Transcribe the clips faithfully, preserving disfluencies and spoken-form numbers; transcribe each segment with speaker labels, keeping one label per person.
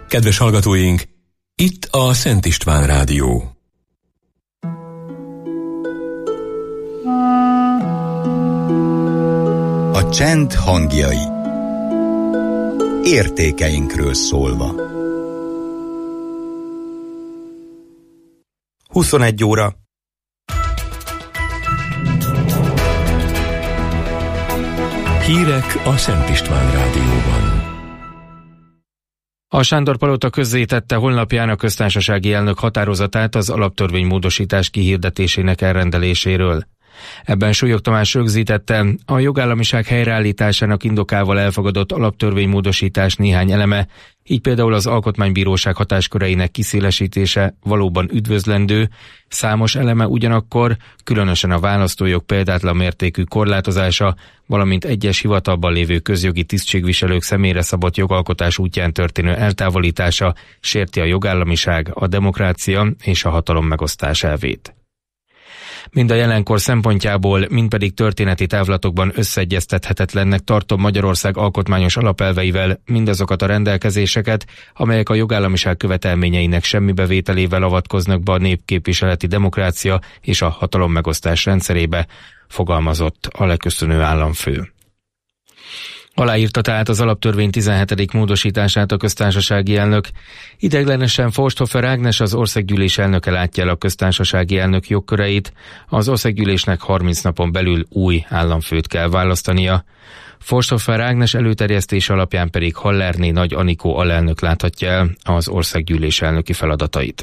Speaker 1: Kedves hallgatóink, itt a Szent István Rádió.
Speaker 2: A csend hangjai. Értékeinkről szólva. huszonegy óra.
Speaker 1: Hírek a Szent István Rádióban.
Speaker 3: A Sándor-palota közzétette honlapján a köztársasági elnök határozatát az alaptörvénymódosítás kihirdetésének elrendeléséről. Ebben Súlyog Tamás rögzítette, a jogállamiság helyreállításának indokával elfogadott alaptörvénymódosítás néhány eleme, így például az Alkotmánybíróság hatásköreinek kiszélesítése valóban üdvözlendő, számos eleme ugyanakkor, különösen a választójog példátlan mértékű korlátozása, valamint egyes hivatalban lévő közjogi tisztségviselők személyre szabott jogalkotás útján történő eltávolítása sérti a jogállamiság, a demokrácia és a hatalom megosztás elvét. Mind a jelenkor szempontjából, mind pedig történeti távlatokban összeegyeztethetetlennek tartom Magyarország alkotmányos alapelveivel mindazokat a rendelkezéseket, amelyek a jogállamiság követelményeinek semmibevételével avatkoznak be a népképviseleti demokrácia és a hatalommegosztás rendszerébe, fogalmazott a leköszönő államfő. Aláírta tehát az alaptörvény tizenhetedik módosítását a köztársasági elnök. Ideiglenesen Forsthofer Ágnes, az országgyűlés elnöke látja el a köztársasági elnök jogköreit, az országgyűlésnek harminc napon belül új államfőt kell választania. Forsthofer Ágnes előterjesztése alapján pedig Hallerné Nagy Anikó alelnök láthatja el az országgyűlés elnöki feladatait.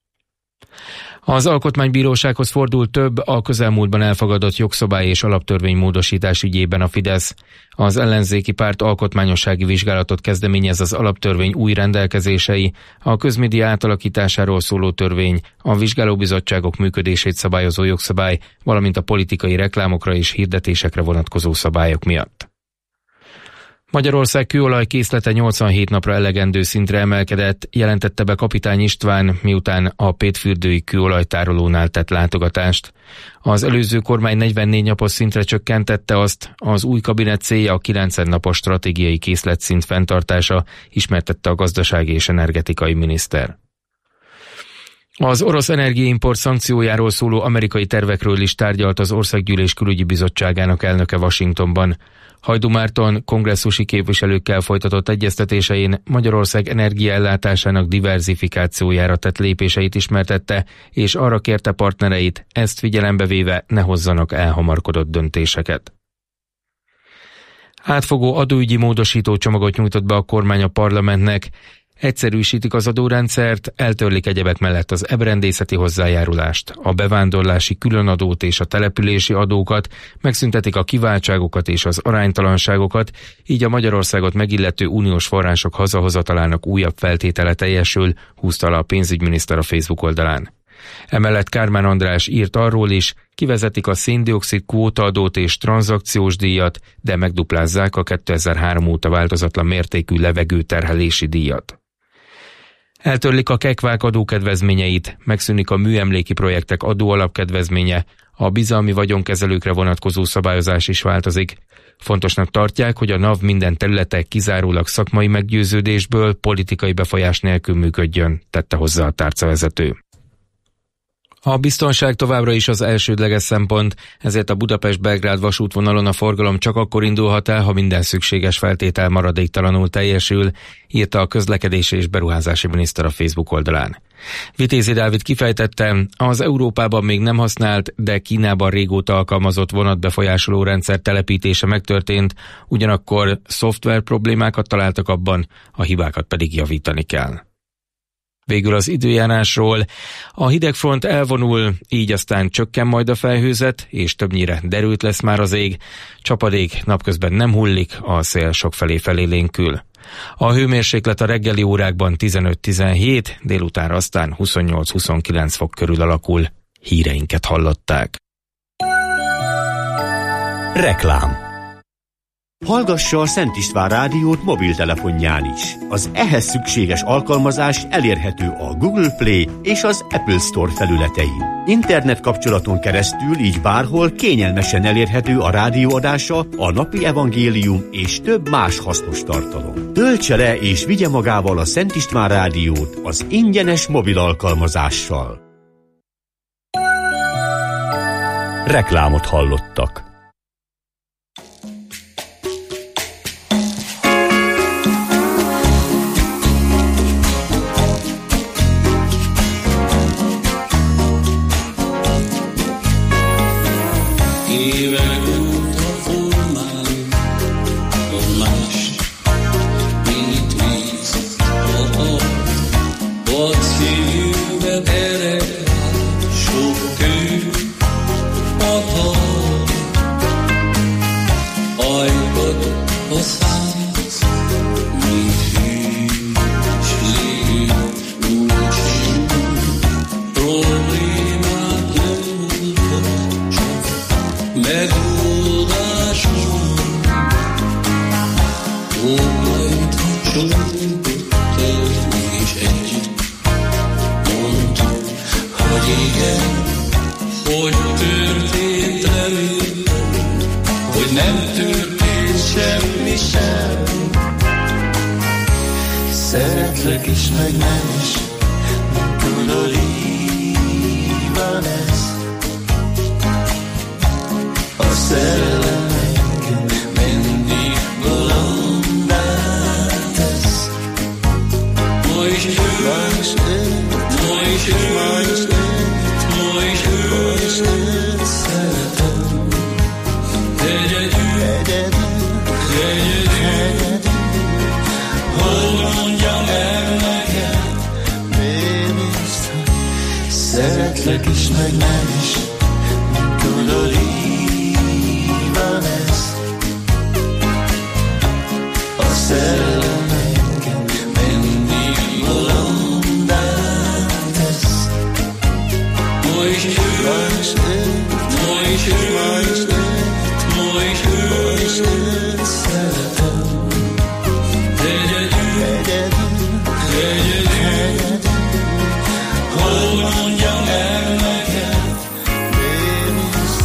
Speaker 3: Az Alkotmánybírósághoz fordult több a közelmúltban elfogadott jogszabály és alaptörvénymódosítás ügyében a Fidesz. Az ellenzéki párt alkotmányossági vizsgálatot kezdeményez az alaptörvény új rendelkezései, a közmédia átalakításáról szóló törvény, a vizsgálóbizottságok működését szabályozó jogszabály, valamint a politikai reklámokra és hirdetésekre vonatkozó szabályok miatt. Magyarország kőolaj készlete nyolcvanhét napra elegendő szintre emelkedett, jelentette be Kapitány István, miután a Pétfürdői kőolajtárolónál tett látogatást. Az előző kormány negyvennégy napos szintre csökkentette azt, az új kabinet célja a kilencven napos stratégiai készletszint fenntartása, ismertette a gazdasági és energetikai miniszter. Az orosz energiaimport szankciójáról szóló amerikai tervekről is tárgyalt az Országgyűlés Külügyi Bizottságának elnöke Washingtonban. Hajdú Márton kongresszusi képviselőkkel folytatott egyeztetésein Magyarország energiaellátásának diverzifikációjára tett lépéseit ismertette, és arra kérte partnereit, ezt figyelembe véve ne hozzanak elhamarkodott döntéseket. Átfogó adóügyi módosító csomagot nyújtott be a kormány a parlamentnek. Egyszerűsítik az adórendszert, eltörlik egyebek mellett az ebrendészeti hozzájárulást, a bevándorlási különadót és a települési adókat, megszüntetik a kiváltságokat és az aránytalanságokat, így a Magyarországot megillető uniós források hazahozatalának újabb feltétele teljesül, húzta alá a pénzügyminiszter a Facebook oldalán. Emellett Kármán András írt arról is, kivezetik a szén-dioxid kvótaadót és tranzakciós díjat, de megduplázzák a kétezer-három óta változatlan mértékű levegőterhelési díjat. Eltörlik a kekvák adókedvezményeit, megszűnik a műemléki projektek adóalapkedvezménye, a bizalmi vagyonkezelőkre vonatkozó szabályozás is változik. Fontosnak tartják, hogy a NAV minden területe kizárólag szakmai meggyőződésből, politikai befolyás nélkül működjön, tette hozzá a tárcavezető. A biztonság továbbra is az elsődleges szempont, ezért a Budapest-Belgrád vasútvonalon a forgalom csak akkor indulhat el, ha minden szükséges feltétel maradéktalanul teljesül, írta a közlekedési és beruházási miniszter a Facebook oldalán. Vitézi Dávid kifejtette, az Európában még nem használt, de Kínában régóta alkalmazott vonatbefolyásoló rendszer telepítése megtörtént, ugyanakkor szoftver problémákat találtak abban, a hibákat pedig javítani kell. Végül az időjárásról. A hidegfront elvonul, így aztán csökken majd a felhőzet, és többnyire derült lesz már az ég. Csapadék napközben nem hullik, a szél sokfelé felélénkül. A hőmérséklet a reggeli órákban tizenöt-tizenhét, délután aztán huszonnyolc-huszonkilenc fok körül alakul. Híreinket hallották.
Speaker 2: Reklám.
Speaker 4: Hallgassa a Szent István Rádiót mobiltelefonján is. Az ehhez szükséges alkalmazás elérhető a Google Play és az Apple Store felületein. Internet kapcsolaton keresztül így bárhol kényelmesen elérhető a rádióadása, a napi evangélium és több más hasznos tartalom. Töltse le és vigye magával a Szent István Rádiót az ingyenes mobil alkalmazással.
Speaker 2: Reklámot hallottak.
Speaker 5: Szeretlek is, meg nem is, tudod, így van ez. A szerelem engem mindig bolondá tesz. Ma is ő, ma is ő, ma is ő, ma is ő, ma is ő, ma is őt szeretem. Egyedül, egyedül, egyedül, hogy mondjam el neked, baby, szeretlek is, meg nem is, tudod, így van ez. A szerelem engem mindig bolondá tesz. Ma is ő, ma is ő, ma is ő, ma is ő, ma is ő, ma is őt szeretem. Egyedül, egyedül, egyedül, hogy mondjam el neked, baby,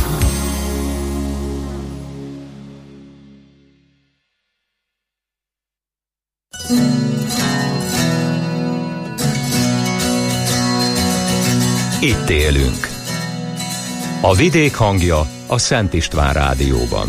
Speaker 2: Itt élünk. A vidék hangja a Szent István Rádióban.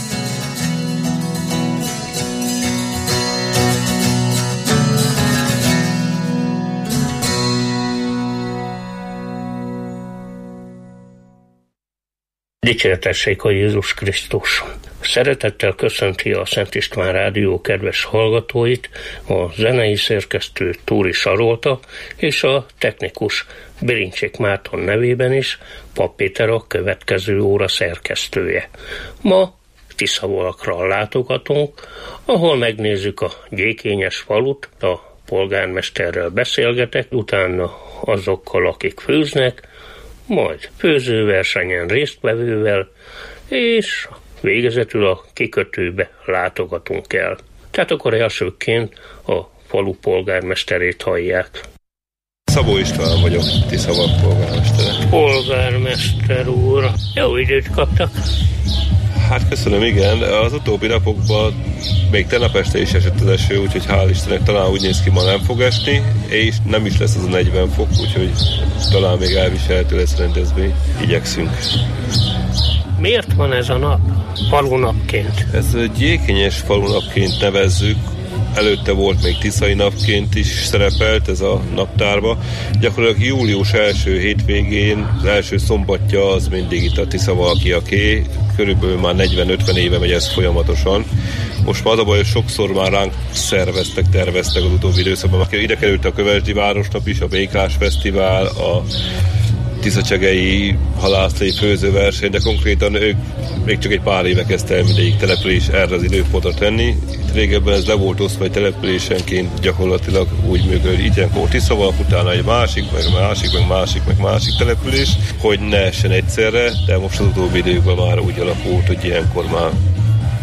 Speaker 6: Dicsértessék a Jézus Krisztus! Szeretettel köszönti a Szent István Rádió kedves hallgatóit a zenei szerkesztő Túri Sarolta és a technikus Birincsik Márton nevében is Pap Péter a következő óra szerkesztője. Ma Tiszavalakra látogatunk, ahol megnézzük a gyékényes falut, a polgármesterrel beszélgetek, utána azokkal, akik főznek, majd főzőversenyen résztvevővel, és végezetül a kikötőbe látogatunk el. Tehát akkor elsőként a falu polgármesterét hallják.
Speaker 7: Szabó István vagyok, Tiszavalak polgármestere.
Speaker 6: Polgármester úr, jó időt kaptak?
Speaker 7: Hát köszönöm, igen. Az utóbbi napokban még tegnap este is esett az eső, úgyhogy hál' Istennek talán úgy néz ki, ma nem fog esni, és nem is lesz az a negyven fok, úgyhogy talán még elviselhető lesz rendezvény. Igyekszünk.
Speaker 6: Miért van ez a nap falunapként?
Speaker 7: Ez gyékényes falunapként nevezzük. Előtte volt még Tiszai napként is szerepelt ez a naptárba. Gyakorlatilag július első hétvégén, az első szombatja az mindig itt a Tiszavalakiaké. Körülbelül már negyven-ötven éve megy ez folyamatosan. Most már az a baj, hogy sokszor már ránk szerveztek, terveztek az utóbbi időszakban. Ide került a Kövesdi Városnap is, a Békás Fesztivál, a Tiszacsegei halászlé főzőverseny, de konkrétan ők még csak egy pár éve kezdte el mindegyik település erre az időpontra tenni. Itt régebben ez le volt osztva, hogy településenként gyakorlatilag úgy működik, itt ilyenkor Tiszavalak, utána egy másik, meg másik, meg másik, meg másik település, hogy ne essen egyszerre, de most az utóbbi időkben már úgy alakult, hogy ilyenkor már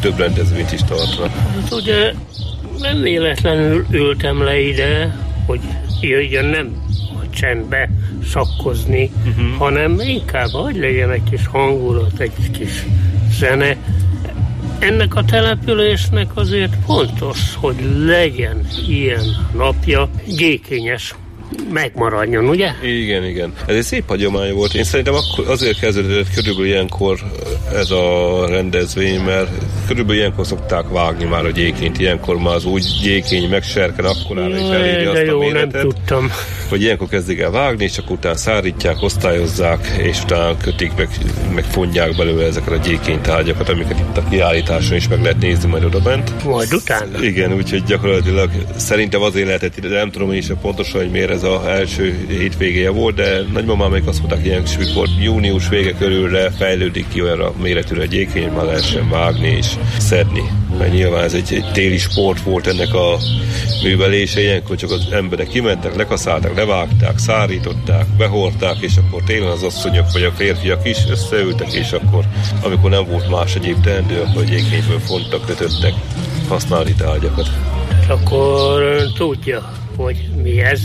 Speaker 7: több rendezvényt is tartanak.
Speaker 6: Hát ugye nem véletlenül ültem le ide, hogy jöjjön nem a csendbe szakkozni, uh-huh. hanem inkább, hogy legyen egy kis hangulat, egy kis zene. Ennek a településnek azért fontos, hogy legyen ilyen napja, gyékényes megmaradjon, ugye?
Speaker 7: Igen, igen. Ez egy szép hagyomány volt. Én szerintem akkor azért kezdődött körülbelül ilyenkor ez a rendezvény, mert körülbelül ilyenkor szokták vágni már a gyékényt. Ilyenkor már az úgy gyékény megserken, akkorára is eléri azt
Speaker 6: jó,
Speaker 7: a méretet.
Speaker 6: Nem tudtam.
Speaker 7: Hogy ilyenkor kezdik el vágni, és akkor utána szárítják, osztályozzák, és utána kötik, meg, meg fonják belőle ezeket a gyékénytárgyakat, amiket itt a kiállításon is meg lehet nézni majd odabent.
Speaker 6: Majd utána?
Speaker 7: Igen, úgyhogy gyakorlatilag szerintem azért lehetett ide, nem tudom én is pontosan, hogy miért ez az első hétvégéje volt, de nagymamám még azt mondták, ilyen mikor június vége körülre fejlődik ki olyanra méretűre a gyékény, már lehessen vágni és szedni. Mert nyilván ez egy, egy téli sport volt ennek a művelése, ilyenkor csak az emberek kimentek, lekaszálták, levágták, szárították, behordták, és akkor télen az asszonyok vagy a férfiak is összeültek, és akkor, amikor nem volt más egyéb teendő, akkor a gyékényből fontak, kötöttek használni tárgyakat.
Speaker 6: Akkor tudja, hogy mi ez.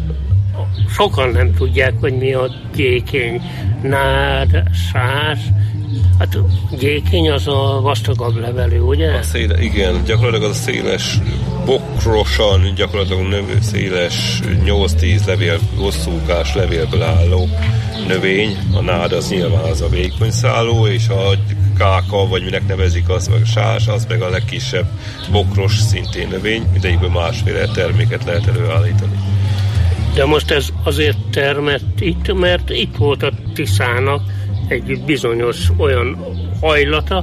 Speaker 6: Sokan nem tudják, hogy mi a gyékény. Nád, száz. Hát gyékény az a vastagabb levelű, ugye?
Speaker 7: A széle, igen, gyakorlatilag az a széles, bokrosan, gyakorlatilag növő, széles, nyolc-tíz levél, hosszúkás levélből álló növény. A nád az nyilván az a vékony száló, és a káka, vagy minek nevezik, az meg a sás, az meg a legkisebb bokros szintén növény. Mindegyikből másféle terméket lehet előállítani.
Speaker 6: De most ez azért termett itt, mert itt volt a Tiszának egy bizonyos olyan hajlata,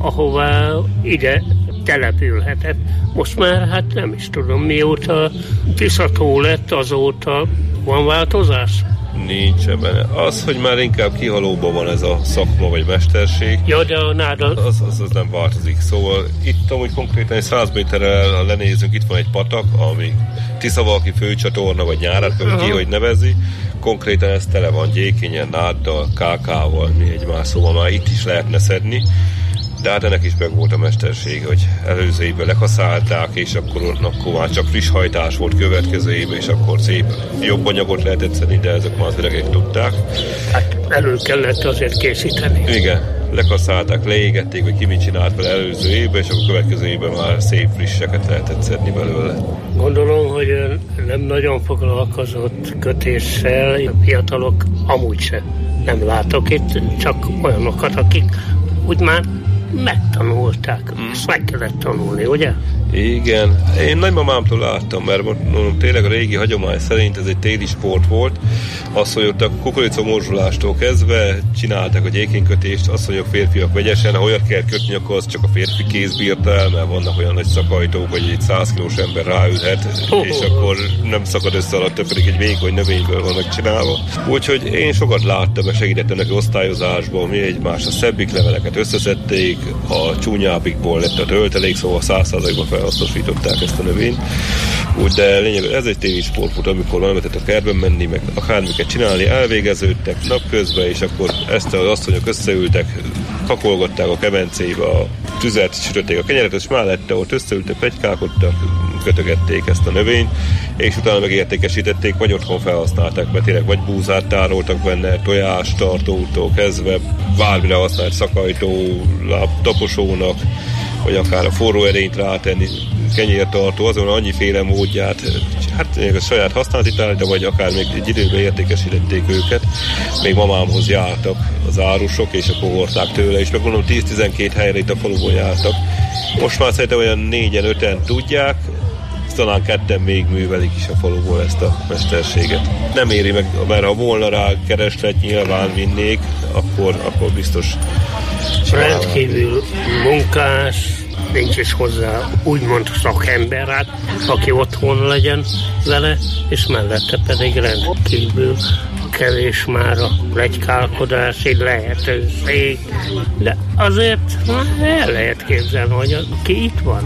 Speaker 6: ahová ide települhetett. Most már hát nem is tudom, mióta Tiszató lett, azóta van változás?
Speaker 7: Nincs ebben. Az, hogy már inkább kihalóban van ez a szakma vagy mesterség,
Speaker 6: ja, de a nád
Speaker 7: az, az, az nem változik. Szóval itt amúgy konkrétan egy száz méterrel, ha lenézünk, itt van egy patak, ami Tiszavalki főcsatorna, vagy Nyárát, uh-huh. ki, hogy nevezi. Konkrétan ez tele van gyékényen, náddal, kákával, mi egymás, szóval már itt is lehetne szedni. De hát ennek is meg volt a mesterség, hogy előző évben lekaszálták, és akkor, akkor már csak friss hajtás volt következő évben, és akkor szép jobb anyagot lehetett szedni, de ezek már az öregek tudták.
Speaker 6: Hát elő kellett azért készíteni.
Speaker 7: Igen, lekaszálták, leégették, hogy ki mit csinált vele előző évben, és akkor következő évben már szép frisseket lehetett szedni belőle.
Speaker 6: Gondolom, hogy nem nagyon foglalkozott kötéssel, a fiatalok amúgy se. Nem látok itt, csak olyanokat, akik úgy már megtanulták. Mm. Ezt meg kellett tanulni, ugye?
Speaker 7: Igen. Én nagymamámtól láttam, mert mondom, tényleg a régi hagyomány szerint ez egy téli sport volt. Az, hogy ott a kukoricamorzsolástól kezdve csinálták a gyékénykötést, azt, hogy a férfiak vegyesen, ha olyat kell kötni, akkor az csak a férfi kéz bírta el, mert vannak olyan nagy szakajtók, hogy egy száz kilós ember ráülhet, oh, és akkor nem szakad össze alatt, pedig egy vékony növényből van megcsinálva. Úgyhogy én sokat láttam, és segítettem neki osztályozásban, mi egymás a szebbik leveleket összeszedték, a csúnyábbikból lett a töltelék, szóval száz százalékban felhasznosították ezt a növényt. Úgy, de lényegében ez egy téli sport volt, amikor elmetett a kertben menni, meg akármiket csinálni, elvégeződtek napközben, és akkor ezt az asszonyok összeültek, pakolgatták a kemencébe a tüzet, sütötték a kenyeret, és mellette ott összeültek, pletykálkodtak, kötögették ezt a növényt, és utána megértékesítették, vagy otthon felhasználták, mert tényleg vagy búzát tároltak benne, tojást tartótól kezdve, bármire használt szakajtó, taposónak, vagy akár a forró erényt rátenni, kenyértartó, azon annyiféle módját, hát a saját használati tárgya, vagy akár még egy időben értékesítették őket. Még mamámhoz jártak az árusok, és akkor hordták tőle, és meg gondolom tíz-tizenkét helyre itt a faluban jártak. Most már szerintem olyan négyen, öten tudják, talán ketten még művelik is a faluból ezt a mesterséget. Nem éri meg, mert ha volna rá kereslet, nyilván vinnék, akkor, akkor biztos csinálnám.
Speaker 6: Rendkívül munkás, nincs is hozzá úgymond szakember, hát, aki otthon legyen vele, és mellette pedig rendkívül kevés már a pletykálkodás, egy lehetőség, de azért el lehet képzelni, hogy aki itt van,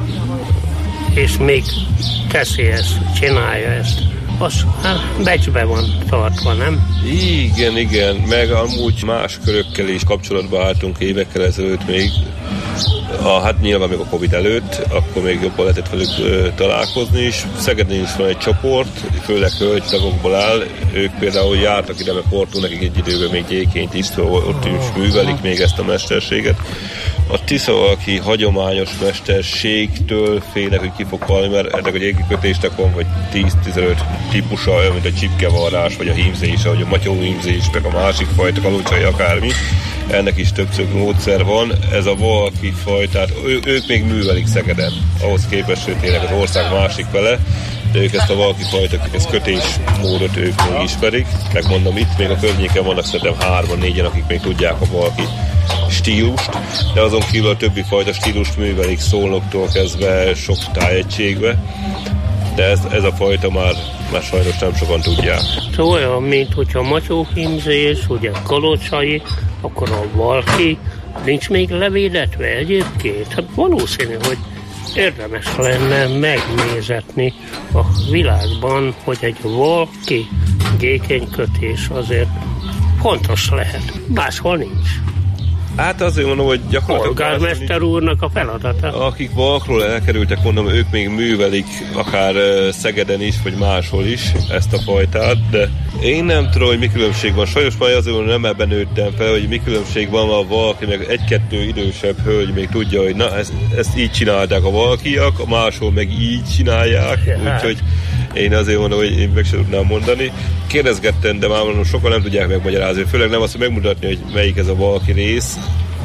Speaker 6: és még teszi ezt, csinálja ezt, az hát becsbe van tartva, nem?
Speaker 7: Igen, igen, meg amúgy más körökkel is kapcsolatba álltunk évekkel ezelőtt még, A, hát nyilván még a Covid előtt, akkor még jobban lehetett velük ö, találkozni is. Szegeden is van egy csoport, főleg hölgytagokból áll. Ők például jártak ide, mert Portó nekik egy időben még gyékényt is, ott is művelik még ezt a mesterséget. A tiszavalki hagyományos mesterségtől félek, hogy ki fog halni, mert ennek a gyéki kötésnek van vagy tíz-tizenöt típusa, olyan, mint a csipkevarrás, vagy a hímzés, vagy a matyóhímzés, meg a másik fajta, kalucsai, akármi. Ennek is többször módszer van. Ez a valaki fajtát, ő, ők még művelik Szegeden, ahhoz képest, hogy tényleg az ország másik fele, de ők ezt a valaki fajta, ezt kötésmódot ők még ismerik. Megmondom, itt még a környéken vannak szerintem hárman, négyen, akik még tudják a valaki stílust, de azon kívül a többi fajta stílust művelik Szolnoktól kezdve sok tájegységbe, de ez, ez a fajta már, már sajnos nem sokan tudják.
Speaker 6: Szóval olyan, mint hogyha matyóhímzés, ugye kalocsai, akkor a valki nincs még levédetve egyébként. Hát valószínű, hogy érdemes lenne megnézetni a világban, hogy egy valki gékenykötés azért fontos lehet. Máshol nincs.
Speaker 7: Hát azért mondom, hogy gyakorlatilag...
Speaker 6: Polgármester úrnak a feladata.
Speaker 7: Akik valakról elkerültek, mondom, ők még művelik akár Szegeden is, vagy máshol is ezt a fajtát, de én nem tudom, hogy mi különbség van. Sajnos már azért nem ebben nőttem fel, hogy mi különbség van, ha valaki, meg egy-kettő idősebb hölgy még tudja, hogy na, ezt, ezt így csinálták a valakiak, a máshol meg így csinálják, úgyhogy én azért mondom, hogy én meg sem tudnám mondani. Kérdezgettem, de már mondom, sokan nem tudják megmagyarázni, főleg nem azt, hogy megmutatni, hogy melyik ez a valaki rész.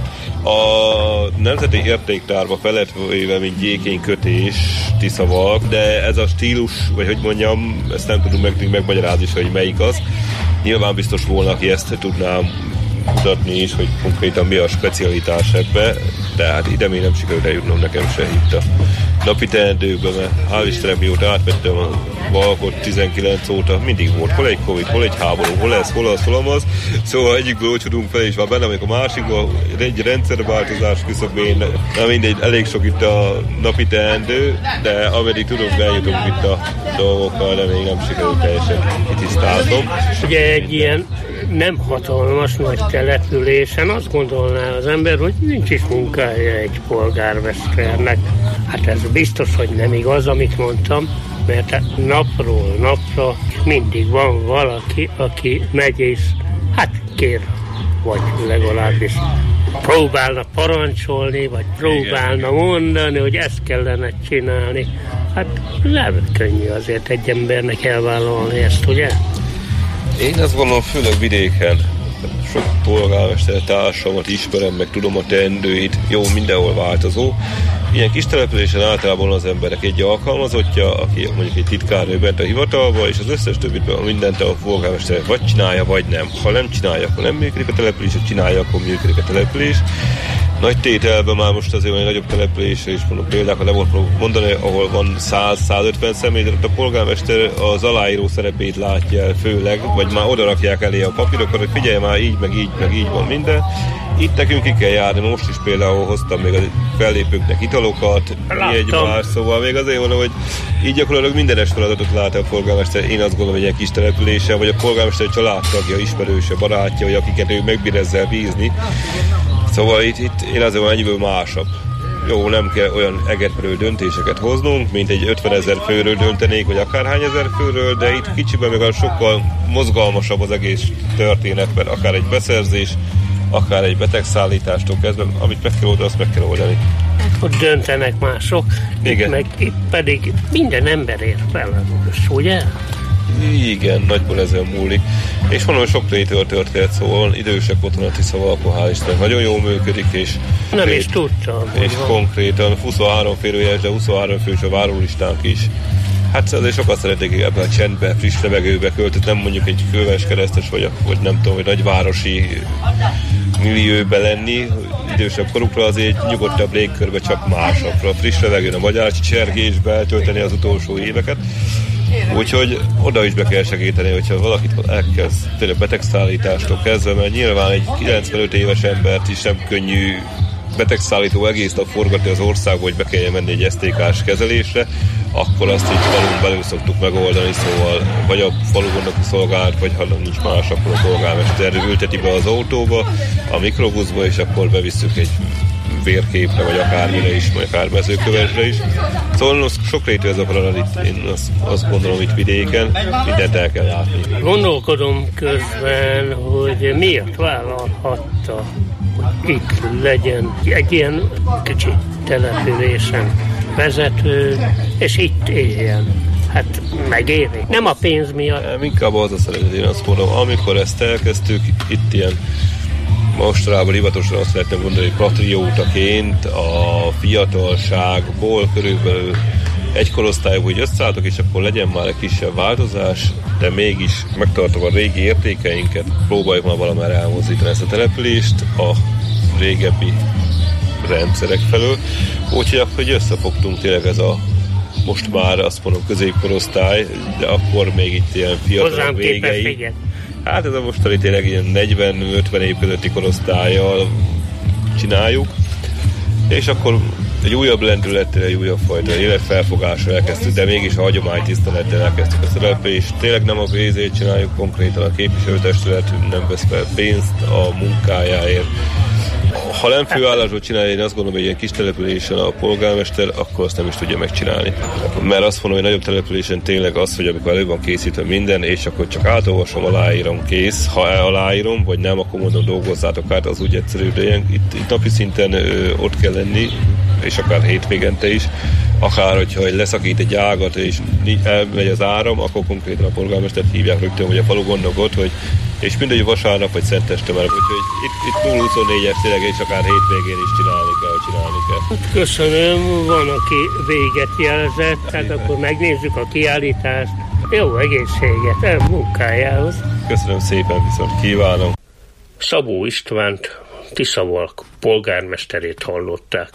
Speaker 7: A nemzeti értéktárba felett véve, mint gyékénykötés, tiszavalk, de ez a stílus, vagy hogy mondjam, ezt nem tudom meg, megmagyarázni is, hogy melyik az. Nyilván biztos volna, aki ezt tudnám mutatni is, hogy konkrétan mi a specialitás ebbe, de hát ide még nem sikerült eljutnom nekem se itt a napi teendőkben, mert hál' Istennek mióta átvettem a valkot tizenkilenc óta, mindig volt, hol egy Covid, hol egy háború, hol ez, hol az, hol az. Szóval egyikből úgy tudunk fel, és már benne vagyok a másikban, egy rendszerváltozás küszöbén, na mindegy, elég sok itt a napi teendő, de ameddig tudunk, eljutunk itt a dolgokkal, de még nem sikerült teljesen kitisztáznom.
Speaker 6: Ugye egy ilyen nem hatalmas nagy településen azt gondolná az ember, hogy nincs is munkája egy polgármesternek. Hát ez biztos, hogy nem igaz, amit mondtam, mert napról napra mindig van valaki, aki megy és hát kér, vagy legalábbis próbálna parancsolni, vagy próbálna mondani, hogy ezt kellene csinálni. Hát nem könnyű azért egy embernek elvállalni ezt, ugye?
Speaker 7: Én azt gondolom, főleg vidéken sok polgármester társamat ismerem, meg tudom a teendőit, jó, mindenhol változó. Ilyen kis településen általában az emberek egy alkalmazottja, aki mondjuk egy titkárnő bent a hivatalba, és az összes többit mindent a polgármester vagy csinálja, vagy nem. Ha nem csinálja, akkor nem működik a település, ha csinálja, akkor működik a település. Nagy tételben már most azért egy nagyobb településre is mondom például, le volt mondani, ahol van száz-százötven személy, de a polgármester az aláíró szerepét látja el főleg, vagy már oda rakják elé a papírokat, hogy figyelj már így, meg így, meg így van minden. Itt nekünk ki kell járni, most is például hoztam még a fellépőknek italokat, egy más, szóval még azért mondom, hogy így gyakorlatilag mindenes feladatot lát a polgármester, én azt gondolom, hogy egy kis településen, vagy a polgármester családtagja, ismerőse, barátja, vagy akiket ő megbír ezzel bízni. Szóval itt, itt én azért van ennyiből másabb. Jó, nem kell olyan egetverő döntéseket hoznunk, mint egy ötvenezer főről döntenék, vagy akárhány ezer főről, de itt kicsiben meg sokkal mozgalmasabb az egész történet, mert akár egy beszerzés, akár egy betegszállítástól kezdve, amit meg kell oldani, azt meg kell oldani.
Speaker 6: Ott döntenek mások,
Speaker 7: igen.
Speaker 6: Itt meg itt pedig minden ember ér fel, ugye?
Speaker 7: Igen, nagyból ezen múlik. És mondom, sok tétől történt, szóval idősek otthon a Tiszavalkó, hál' Isten, nagyon jól működik, és
Speaker 6: nem is tudtam.
Speaker 7: És konkrétan huszonhárom férőjes, de huszonhárom fős a várólistánk is. Hát azért sokat szeretnék ebben a csendbe, friss levegőbe költött, nem mondjuk egy Kőves Keresztes, vagy, vagy nem tudom, vagy nagyvárosi millióbe lenni, idősebb korukra azért nyugodtabb légkörbe, csak másokra, friss levegőn, a magyar csergésbe eltölteni az utolsó éveket. Úgyhogy oda is be kell segíteni, hogyha valakit elkezd tényleg betegszállítástól kezdve, mert nyilván egy kilencvenöt éves embert is nem könnyű betegszállító egész nap forgatni az országba, hogy be kelljen menni egy es té ká-s kezelésre, akkor azt így falun belül szoktuk megoldani, szóval vagy a falugonnak szolgált, vagy ha nincs más, akkor a polgármester ülteti be az autóba, a mikrobuszba, és akkor bevisszük egy vérképre, vagy akármire is, vagy akár mezőkövesre is. Szóval sokrétű ez a feladat itt, én azt, azt gondolom itt vidéken, mindent el kell látni.
Speaker 6: Gondolkodom közben, hogy miért vállalhatta, hogy itt legyen egy ilyen kicsi településen vezető, és itt éljen. Hát megéri. Nem a pénz miatt.
Speaker 7: Inkább az a szeretet, én azt mondom, amikor ezt elkezdtük, itt ilyen mostanában hivatalosan azt lehetne mondani, patriótaként a fiatalságból körülbelül egy korosztályú, hogy összeálltok, és akkor legyen már egy kisebb változás, de mégis megtartva a régi értékeinket, próbáljuk már valamerre elmozdítani ezt a települést a régebbi rendszerek felől. Úgyhogy akkor összefogtunk tényleg ez a most már azt mondom középkorosztály, de akkor még itt ilyen fiatalok végei. Hát ez a mostani tényleg ilyen negyven-ötven év közötti korosztállyal csináljuk, és akkor egy újabb lendülettel, egy újabb fajta életfelfogásra elkezdtük, de mégis a hagyomány tisztelettel elkezdtük a szereplést. Tényleg nem a pénzért csináljuk, konkrétan a képviselőtestület nem vesz fel pénzt a munkájáért. Ha nem főállásból csinálja, én azt gondolom, hogy egy ilyen kis településen a polgármester, akkor azt nem is tudja megcsinálni. Mert azt mondom, hogy nagyobb településen tényleg az, hogy amikor elő van készítve minden, és akkor csak átolvasom, aláírom, kész. Ha aláírom, vagy nem, akkor mondom, dolgozzátok át, az úgy egyszerű, de ilyen, itt, itt napi szinten ö, ott kell lenni, és akár hétvégente is. Akár, hogyha leszakít egy ágat, és elmegy az áram, akkor konkrétan a polgármestert hívják rögtön, hogy a falu gondnokot, hogy és mindegy vasárnap vagy szenteste már, úgyhogy itt, itt nulla huszonnégyes tényleg, és akár hétvégén is csinálni kell, csinálni kell.
Speaker 6: Köszönöm, van, aki véget jelzett, tehát akkor megnézzük a kiállítást. Jó egészséget, el munkájához.
Speaker 7: Köszönöm szépen, viszont kívánom.
Speaker 6: Szabó Istvánt, Tiszavalk polgármesterét hallották.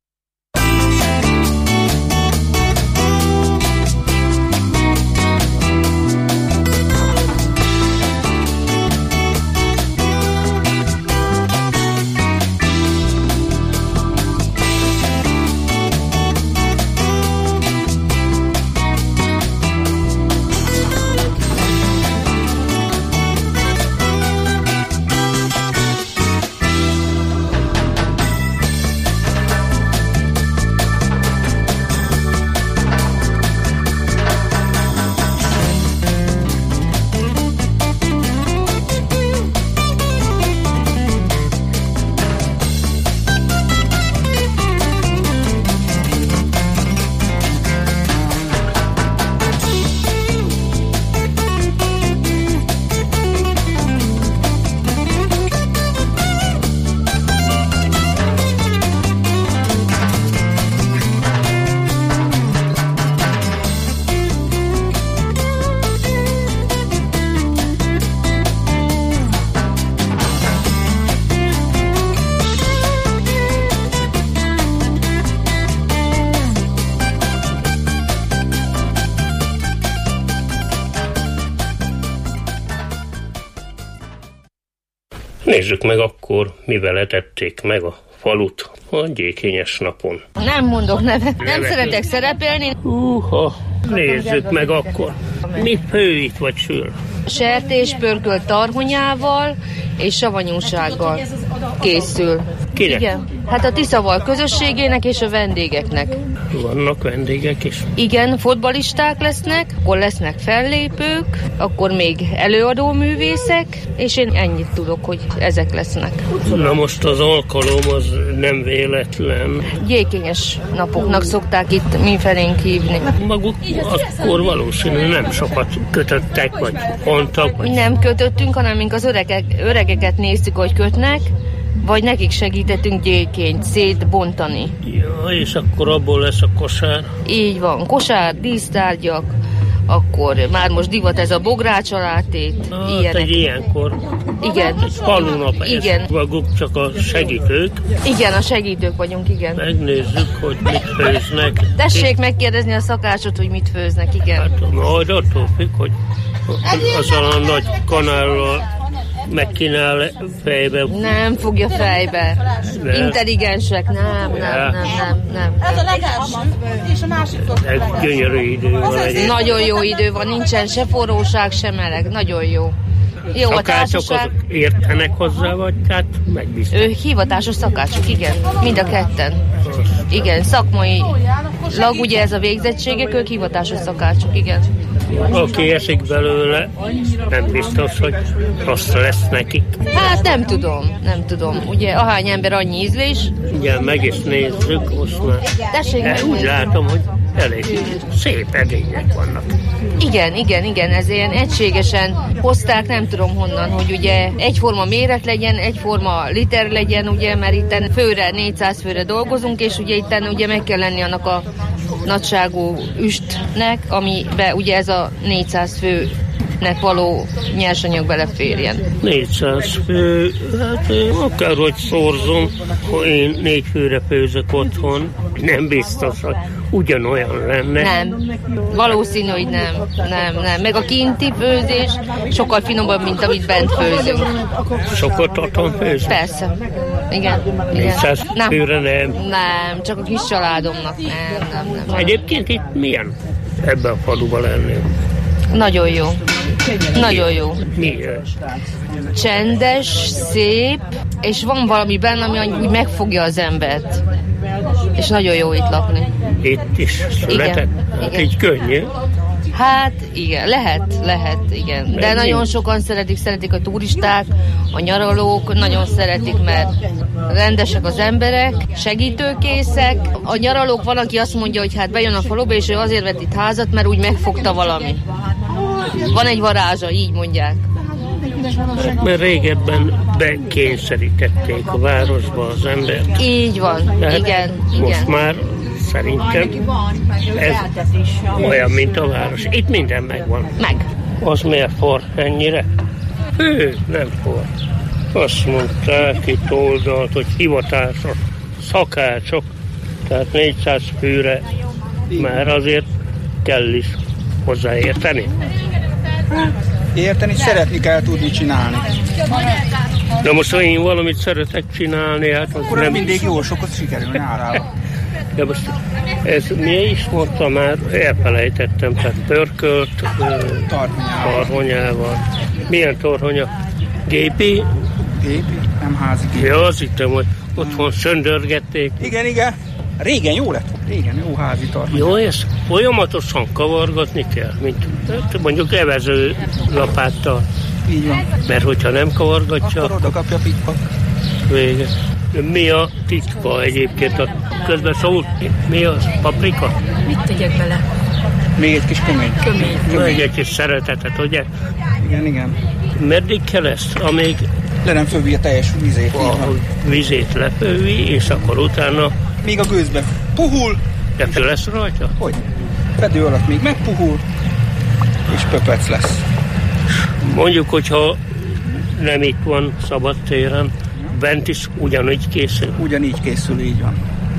Speaker 6: Nézzük meg akkor, mivel etették meg a falut a gyékényes napon.
Speaker 8: Nem mondok nevet, nem szeretek szerepelni.
Speaker 6: Húha, nézzük meg akkor. Mi fő itt vagy sül?
Speaker 8: Sertés pörkölt tarhonyával és savanyúsággal készül.
Speaker 6: Kinek?
Speaker 8: Igen. Hát a Tiszavalk közösségének és a vendégeknek.
Speaker 6: Vannak vendégek is?
Speaker 8: Igen, fotbalisták lesznek, akkor lesznek fellépők, akkor még előadó művészek, és én ennyit tudok, hogy ezek lesznek.
Speaker 6: Na most az alkalom az nem véletlen.
Speaker 8: Gyékényes napoknak szokták itt mifelénk hívni.
Speaker 6: Maguk akkor valószínűleg nem sokat kötöttek, vagy mondtak. Vagy...
Speaker 8: Nem kötöttünk, hanem mink az öregek, öregeket néztük, hogy kötnek, vagy nekik segítettünk gyékényt szétbontani.
Speaker 6: Ja, és akkor abból lesz a kosár?
Speaker 8: Így van, kosár, dísztárgyak, akkor már most divat ez a bográcsalátét,
Speaker 6: hát
Speaker 8: ilyenek.
Speaker 6: egy ilyenkor.
Speaker 8: Igen.
Speaker 6: Egy falunap,
Speaker 8: igen.
Speaker 6: Maguk csak a segítők.
Speaker 8: Igen, a segítők vagyunk, igen.
Speaker 6: Megnézzük, hogy mit főznek.
Speaker 8: Tessék megkérdezni a szakácsot, hogy mit főznek, igen.
Speaker 6: Hát majd attól függ, hogy azzal a nagy kanállal megkínál fejbe.
Speaker 8: Nem fogja fejbe. Nem. Intelligensek, nem, nem, nem, nem, nem.
Speaker 9: Ez a legelső. És a másik
Speaker 6: Ez gyönyörű idő van.
Speaker 8: Nagyon jó idő van, nincsen se forróság, se meleg. Nagyon jó. Jó, a
Speaker 6: szakácsok
Speaker 8: társaság...
Speaker 6: azok értenek hozzá, vagy hát megbíztak?
Speaker 8: Ő hivatásos szakácsok, igen. Mind a ketten. Igen, szakmailag ugye ez a végzettségek, ők hivatásos szakácsok, igen.
Speaker 6: Aki esik belőle, nem biztos, hogy rossz lesz nekik.
Speaker 8: Hát nem tudom, nem tudom. Ugye ahány ember annyi ízlés.
Speaker 6: Igen, meg is nézzük most már.
Speaker 8: Tessék,
Speaker 6: De úgy látom, hogy elég szép edények vannak.
Speaker 8: Igen, igen, igen, ez ilyen egységesen hozták, nem tudom honnan, hogy ugye egyforma méret legyen, egyforma liter legyen, ugye, mert itten főre, négyszáz főre dolgozunk, és ugye itten ugye meg kell lenni annak a nagyságú üstnek, amiben ugye ez a négyszáz főnek való nyersanyag beleférjen.
Speaker 6: négyszáz fő, hát akárhogy szorzom, ha én négy főre főzök otthon, nem biztos, hogy ugyanolyan lenne.
Speaker 8: Nem, valószínű, hogy nem, nem, nem. Meg a kinti főzés sokkal finomabb, mint amit bent főzünk.
Speaker 6: Sokat otthon főzünk?
Speaker 8: Persze, igen. igen.
Speaker 6: négyszáz főre nem?
Speaker 8: Nem, csak a kis családomnak, nem, nem, nem.
Speaker 6: Egyébként itt milyen ebben a faluban lenni?
Speaker 8: Nagyon jó. Nagyon jó.
Speaker 6: Miért?
Speaker 8: Csendes, szép, és van valami benne, ami úgy megfogja az embert. És nagyon jó itt lakni.
Speaker 6: Itt is született? Hát így könnyű.
Speaker 8: Hát igen, lehet, lehet, igen. De
Speaker 6: Mert
Speaker 8: nagyon
Speaker 6: nincs.
Speaker 8: sokan szeretik, szeretik a turisták, a nyaralók, nagyon szeretik, mert rendesek az emberek, segítőkészek. A nyaralók, van, aki azt mondja, hogy hát bejön a faluba, és ő azért vett itt házat, mert úgy megfogta valami. Van egy varázsa, így mondják.
Speaker 6: Hát, mert régebben bekényszerítették a városba az embert.
Speaker 8: Így van,
Speaker 6: Tehát
Speaker 8: igen,
Speaker 6: most
Speaker 8: igen.
Speaker 6: már szerintem ez olyan, mint a város. Itt minden megvan.
Speaker 8: Meg.
Speaker 6: Az miért for ennyire? Ő nem for. Azt mondták itt oldalt, hogy hivatásos szakácsok, tehát négyszáz főre már azért kell is hozzáérteni.
Speaker 10: Érteni, szeretni kell tudni csinálni.
Speaker 6: De most, ha én valamit szeretek csinálni, hát
Speaker 10: akkor nem mindig jó, sokat sikerülni árával.
Speaker 6: De most ez mi is mondta már, elfelejtettem, tehát pörkölt
Speaker 10: tarhonyával.
Speaker 6: tarhonyával. Milyen tarhonya? Gépi?
Speaker 10: Gépi, nem házi gépi.
Speaker 6: Ja, azt hittem, hogy otthon söndörgették.
Speaker 10: Igen, igen. Régen jó lett, régen jó házi tarhonya.
Speaker 6: Jó, ezt folyamatosan kavargatni kell, mint mondjuk evező lapáttal.
Speaker 10: Így van.
Speaker 6: Mert hogyha nem kavargatja,
Speaker 10: akkor oda kapja pikpak.
Speaker 6: Vége. Mi a titka egyébként? A közben szólt, mi a paprika?
Speaker 11: Mit tegyek bele?
Speaker 10: Még egy kis kömény.
Speaker 11: Kömény.
Speaker 6: Még egy kis szeretetet, ugye?
Speaker 10: Igen, igen.
Speaker 6: Meddig kell ezt? Amíg
Speaker 10: le nem fővi a teljes vizét.
Speaker 6: A vizét lefővi, és akkor utána...
Speaker 10: Még a gőzbe puhul.
Speaker 6: De fő lesz rajta?
Speaker 10: Hogy? Fedő alatt még megpuhul, és pöpec lesz.
Speaker 6: Mondjuk, hogyha nem itt van szabadtéren, bent is ugyanígy készül.
Speaker 10: Ugyanígy készül, így van.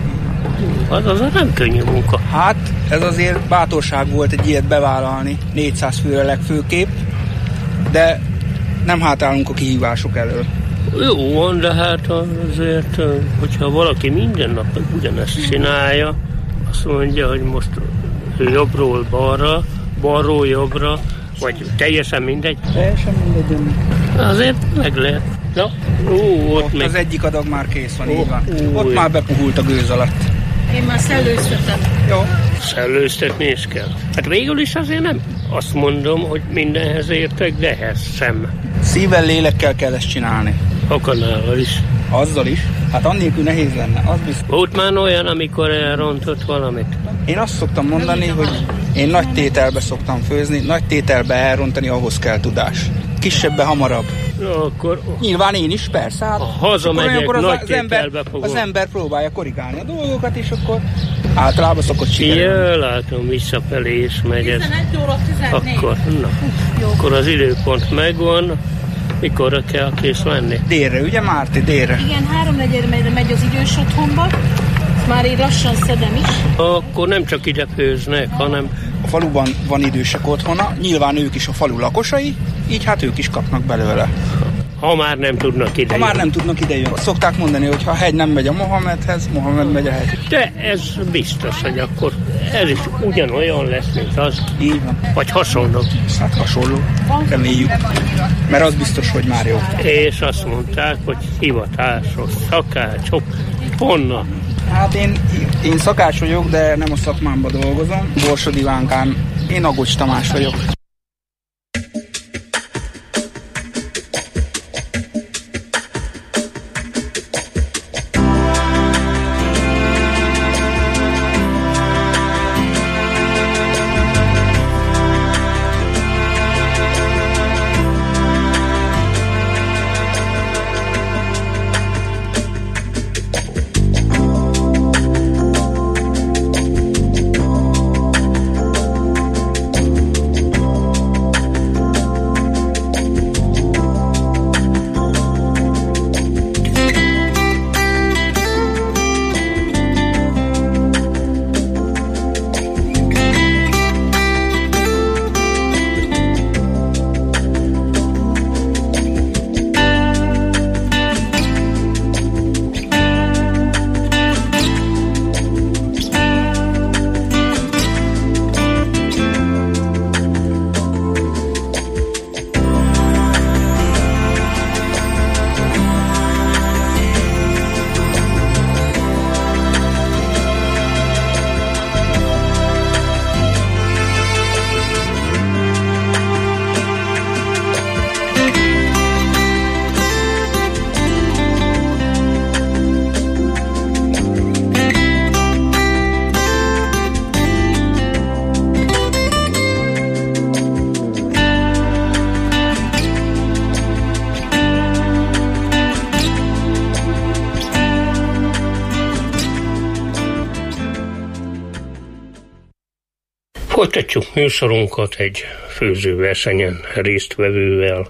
Speaker 6: Az az nem könnyű munka.
Speaker 10: Hát, ez azért bátorság volt egy ilyet bevállalni, négyszáz főre legfőképp, de nem hátrálunk a kihívások elől.
Speaker 6: Jó van, de hát azért, hogyha valaki minden nap ugyanezt csinálja, azt mondja, hogy most jobbról balra, balról jobbra, vagy teljesen mindegy.
Speaker 10: Teljesen mindegy.
Speaker 6: Azért meg lehet. Ja. Ó, ott
Speaker 10: ott
Speaker 6: még.
Speaker 10: az egyik adag már kész van,
Speaker 6: Ó,
Speaker 10: így van.
Speaker 6: ó,
Speaker 10: Ott
Speaker 6: jó.
Speaker 10: már bepuhult a gőz alatt.
Speaker 11: Én már szellőztetem.
Speaker 10: Jó.
Speaker 6: Szellőztetni is kell. Hát végül is azért nem azt mondom, hogy mindenhez értek, de ehhez sem.
Speaker 10: Szívvel, lélekkel kell ezt csinálni.
Speaker 6: A kanállal is.
Speaker 10: Azzal is. Hát annélkül nehéz lenne, az biztos.
Speaker 6: Volt már olyan, amikor elrontott valamit?
Speaker 10: Én azt szoktam mondani, hogy én nagy tételbe szoktam főzni, nagy tételbe elrontani, ahhoz kell tudás. Kisebbe hamarabb.
Speaker 6: Na, akkor...
Speaker 10: Nyilván én is, persze. Hát,
Speaker 6: ha hazamegyek,
Speaker 10: akkor az,
Speaker 6: nagy
Speaker 10: az, ember,
Speaker 6: tételbe fogom.
Speaker 10: az ember próbálja korrigálni a dolgokat, és akkor általában szokott sikerülni.
Speaker 6: Ja, látom, visszafelé is megy ez.
Speaker 9: tizenegy óra tizennégy.
Speaker 6: Akkor, na, akkor az időpont megvan. Mikorra kell kész lenni?
Speaker 10: Délre, ugye Márti? Délre.
Speaker 11: Igen, háromnegyedre megy az idős otthonba. Már én lassan szedem is.
Speaker 6: Akkor nem csak ide főznek, hanem...
Speaker 10: A faluban van idősek otthona, nyilván ők is a falu lakosai, így hát ők is kapnak belőle.
Speaker 6: Ha már nem tudnak ide
Speaker 10: Ha már nem tudnak ide jönni. Szokták mondani, hogy ha a hegy nem megy a Mohamedhez, Mohamed megy a hegy.
Speaker 6: De ez biztos, hogy akkor ez is ugyanolyan lesz, mint az?
Speaker 10: Így van.
Speaker 6: Vagy hasonló?
Speaker 10: Hát hasonló. Reméljük. Mert az biztos, hogy már jó.
Speaker 6: És azt mondták, hogy hivatásos szakácsok. Honnan?
Speaker 10: Hát én, én szakács vagyok, de nem a szakmámban dolgozom. Borsodi Vánkán. Én Agocs Tamás vagyok.
Speaker 6: Folytatjuk műsorunkat egy főzőversenyen résztvevővel.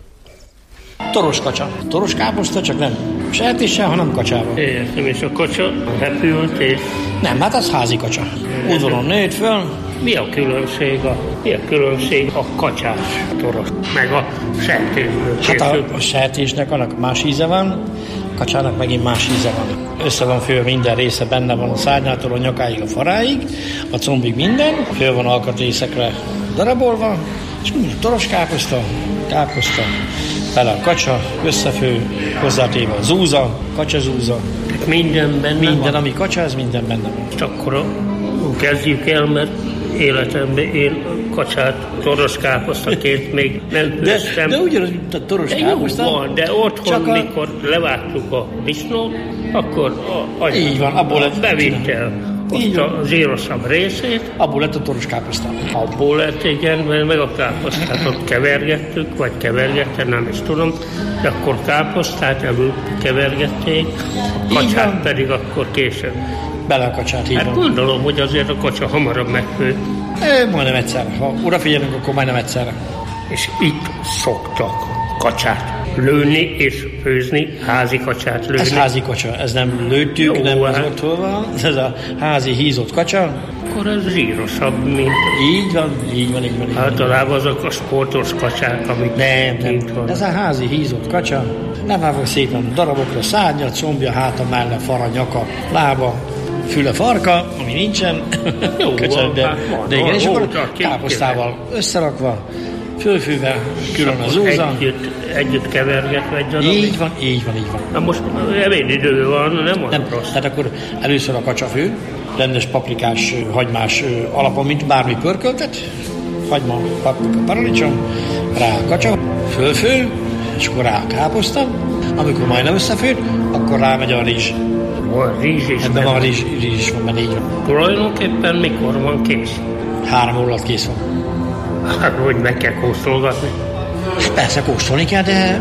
Speaker 12: Toros kacsa. Toros káposzta, csak nem sertéssel, hanem kacsával.
Speaker 6: Értem, és a kacsa repült és...
Speaker 12: Nem, hát az házi kacsa. Udvaron nőtt föl.
Speaker 6: Mi a különbség a, mi a különbség a kacsás toros, meg a sertésből?
Speaker 12: Hát a, a sertésnek annak más íze van, a kacsának megint más íze van. Össze van föl minden része, benne van a szárnyától a nyakáig, a faráig, a combig minden, föl van alkatrészekre darabolva, és mindig toros káposzta, káposzta, bele a kacsa, összefő, hozzátéve a zúza, kacsazúza.
Speaker 6: Minden benne
Speaker 12: Minden,
Speaker 6: van.
Speaker 12: ami kacsa, ez minden benne van.
Speaker 6: És akkor kezdjük el, mert életemben én kacsát toros káposztaként még nem főztem.
Speaker 12: De, de ugyanaz, mint a toros
Speaker 6: de
Speaker 12: káposzta.
Speaker 6: Jó van, de otthon,
Speaker 12: a...
Speaker 6: mikor levágtuk a disznót, akkor a, a,
Speaker 12: így van, abból lett
Speaker 6: bevitt el ott a zérosabb részét.
Speaker 12: Abból lett a toros káposzta.
Speaker 6: Abból lett, igen, mert meg a káposztát ott kevergettük, vagy kevergette, nem is tudom, de akkor káposztát előbb kevergették, a kacsát pedig akkor később.
Speaker 12: Bele a kacsát, így
Speaker 6: hát
Speaker 12: van.
Speaker 6: gondolom, hogy azért a kacsa hamarabb megfő.
Speaker 12: É, majdnem egyszerre. Ha odafigyelünk, akkor majdnem egyszerre.
Speaker 6: És itt szoktak kacsát lőni és főzni, házi kacsát lőni.
Speaker 12: Ez házi kacsa, ez nem lőttük, jó, nem az ott hol van, ez a házi hízott kacsa.
Speaker 6: Akkor ez zsírosabb, mint...
Speaker 12: Így van, így van, így van. Így
Speaker 6: általában azok a sportos kacsák, amik...
Speaker 12: Nem, nem, ez a házi hízott kacsa. Levágva szépen darabokra, szárnyat, combja, háta, melle, fara, nyaka, lába, füle, farka, ami nincsen.
Speaker 6: Jó,
Speaker 12: Köcsön, de,
Speaker 6: hát van,
Speaker 12: de igen,
Speaker 6: van,
Speaker 12: és akkor
Speaker 6: voltak,
Speaker 12: káposztával összerakva, fölfűve, külön az úza.
Speaker 6: Együtt, együtt kevergetve egy darabig.
Speaker 12: Így van, így van, így van.
Speaker 6: Na most ebédidő van, nem van
Speaker 12: nem, rossz. Tehát akkor először a kacsafő, rendes paprikás, hagymás alapon, mint bármi pörköltet, hagyma, paprika, paradicsom, rá a kacsa, fölfő, és akkor rá a káposzta. Amikor majdnem összefőtt, akkor rámegy a rizs.
Speaker 6: Van rizs is.
Speaker 12: Ebben van rizs, rizs is van benne, így van.
Speaker 6: Tulajdonképpen mikor van kész?
Speaker 12: Három óra alatt kész van.
Speaker 6: Hát, hogy meg kell kóstolgatni?
Speaker 12: Persze kóstolni kell, de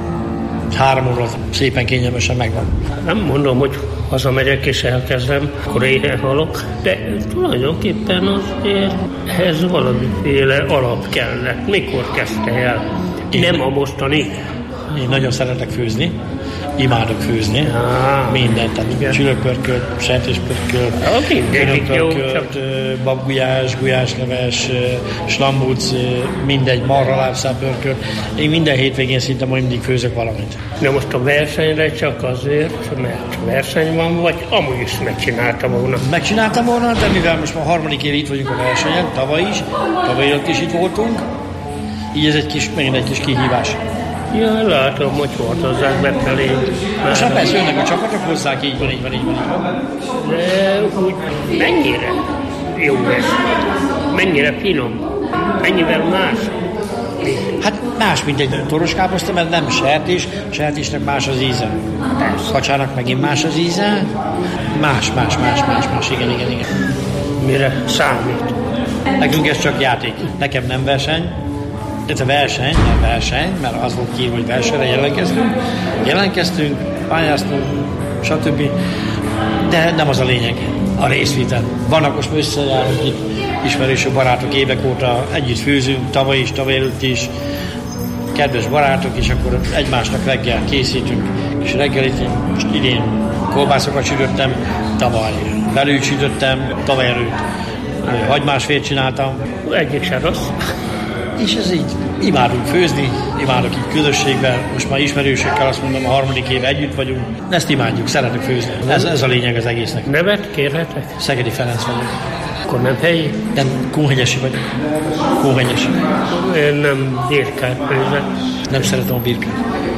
Speaker 12: három óra alatt szépen kényelmesen megvan.
Speaker 6: Nem mondom, hogy hazamegyek és elkezdem, akkor éhen halok, de tulajdonképpen azért ehhez valamiféle alap kellett. Mikor kezdte el?
Speaker 12: Én
Speaker 6: Nem a mostani
Speaker 12: Én nagyon szeretek főzni. Imádok főzni. Ah, mindent, tehát csülökpörkölt, sertéspörkölt, pörkölt, babgulyás, gulyásleves, slambúc, mindegy, marhalábszápörkölt. Én minden hétvégén szinte majd mindig főzök valamit.
Speaker 6: Na most a versenyre csak azért, mert verseny van, vagy amúgy is megcsináltam volna?
Speaker 12: Megcsináltam volna, de mivel most már harmadik év itt vagyunk a versenyen, tavaly is, tavaly előtt is itt voltunk, így ez egy kis, megint egy kis kihívás.
Speaker 6: Ja, látom, hogy hordozzák befelé.
Speaker 12: Most hát persze jönnek a csapatok, hozzák, így van, így van, így van, így van.
Speaker 6: De úgy mennyire jó ez? Mennyire finom? Mennyivel más?
Speaker 12: Hát más, mint egy toroskáposzta, mert nem sertés, sertésnek más az íze. Kacsának megint más az íze. Más, más, más, más, más, igen, igen, igen.
Speaker 6: Mire számít?
Speaker 12: Nekünk ez csak játék. Nekem nem verseny. Ez a verseny, nem verseny, mert az volt ki, hogy versenyre jelentkeztünk. Jelentkeztünk, pályáztunk, stb. De nem az a lényeg, a részvétel. Vannak most összejárunk itt ismerősök, barátok, évek óta együtt főzünk, tavaly is, tavaly előtt is. Kedves barátok, és akkor egymásnak reggel készítünk, és reggelit, most idén kolbászokat sütöttem, tavaly belőt sütöttem, tavaly előtt hagymásfért csináltam.
Speaker 6: Egyik se rossz.
Speaker 12: És ez így, imádunk főzni, imádok így közösségben, most már ismerősökkel azt mondom, a harmadik éve együtt vagyunk, ezt imádjuk, szeretünk főzni. Ez, ez a lényeg az egésznek.
Speaker 6: Nevet kérhetek?
Speaker 12: Szegedi Ferenc vagyok.
Speaker 6: Akkor nem helyi?
Speaker 12: Nem, Kunhegyesi vagyok. Kunhegyesi.
Speaker 6: Én nem birkát főzek.
Speaker 12: Nem szeretem a birkát.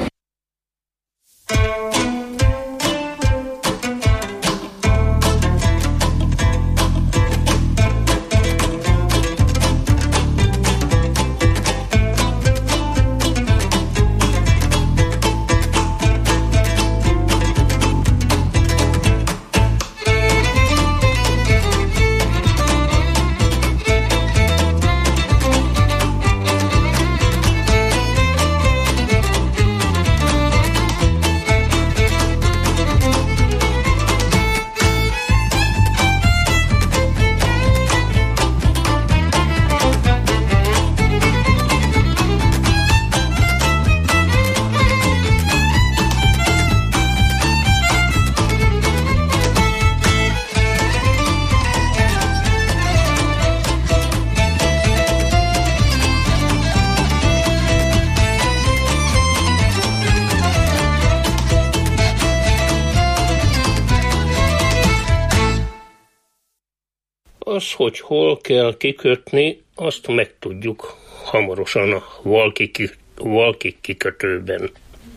Speaker 6: Az, hogy hol kell kikötni, azt megtudjuk hamarosan a Valki, Valki kikötőben.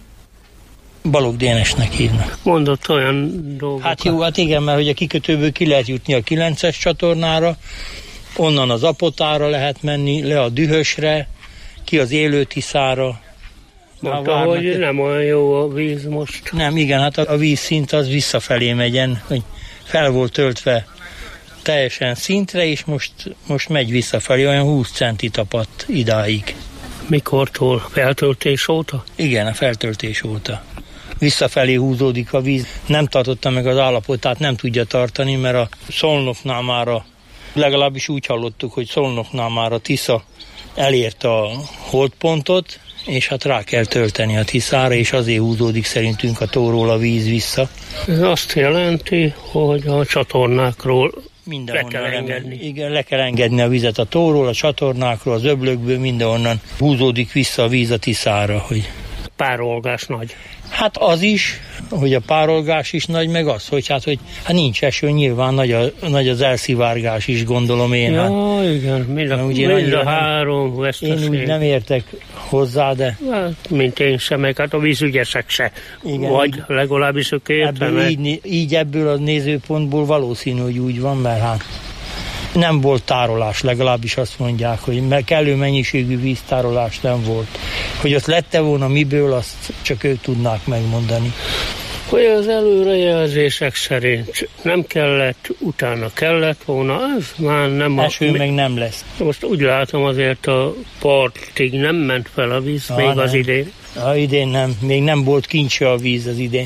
Speaker 13: Balogh Dénesnek hívnak.
Speaker 6: Mondott olyan dolgokat.
Speaker 13: Hát jó, hát igen, mert hogy a kikötőből ki lehet jutni a kilences csatornára, onnan az Apotára lehet menni, le a Dühösre, ki az Élőtiszára.
Speaker 6: Mondta, hogy ne... nem olyan jó a víz most.
Speaker 13: Nem, igen, hát a vízszint az visszafelé megyen, hogy fel volt töltve teljesen szintre, és most, most megy visszafelé, olyan húsz centi tapadt idáig.
Speaker 6: Mikortól? Feltöltés óta?
Speaker 13: Igen, a feltöltés óta. Visszafelé húzódik a víz. Nem tartotta meg az állapotát, nem tudja tartani, mert a Szolnoknál már a, legalábbis úgy hallottuk, hogy Szolnoknál már a Tisza elérte a holdpontot, és hát rá kell tölteni a Tiszára, és azért húzódik szerintünk a tóról a víz vissza.
Speaker 6: Ez azt jelenti, hogy a csatornákról
Speaker 13: mindenhonnan
Speaker 6: le kell engedni.
Speaker 13: Igen, le kell engedni a vizet a tóról, a csatornákról, az öblökből, mindenhonnan húzódik vissza a víz a Tiszára. Hogy...
Speaker 6: Párolgás nagy.
Speaker 13: Hát az is, hogy a párolgás is nagy, meg az, hogy hát, hogy hát nincs eső, nyilván nagy, a, nagy az elszivárgás is, gondolom én.
Speaker 6: Ja,
Speaker 13: hát,
Speaker 6: igen, mind a, mind a három veszteség.
Speaker 13: Én úgy nem értek hozzá, de...
Speaker 6: Hát, mint én sem, meg hát a vízügyesek se. Igen, vagy legalábbis ők értenek.
Speaker 13: Így, így ebből a nézőpontból valószínű, hogy úgy van, mert hát nem volt tárolás, legalábbis azt mondják, hogy kellő mennyiségű víztárolás nem volt. Hogy ott lette volna miből, azt csak ők tudnák megmondani.
Speaker 6: Hogy az előrejelzések szerint nem kellett, utána kellett volna, az már nem...
Speaker 13: Eső
Speaker 6: a...
Speaker 13: meg nem lesz.
Speaker 6: Most úgy látom, azért a partig nem ment fel a víz, ha, még nem. Az idén.
Speaker 13: A idén nem, még nem volt kincse a víz az idén.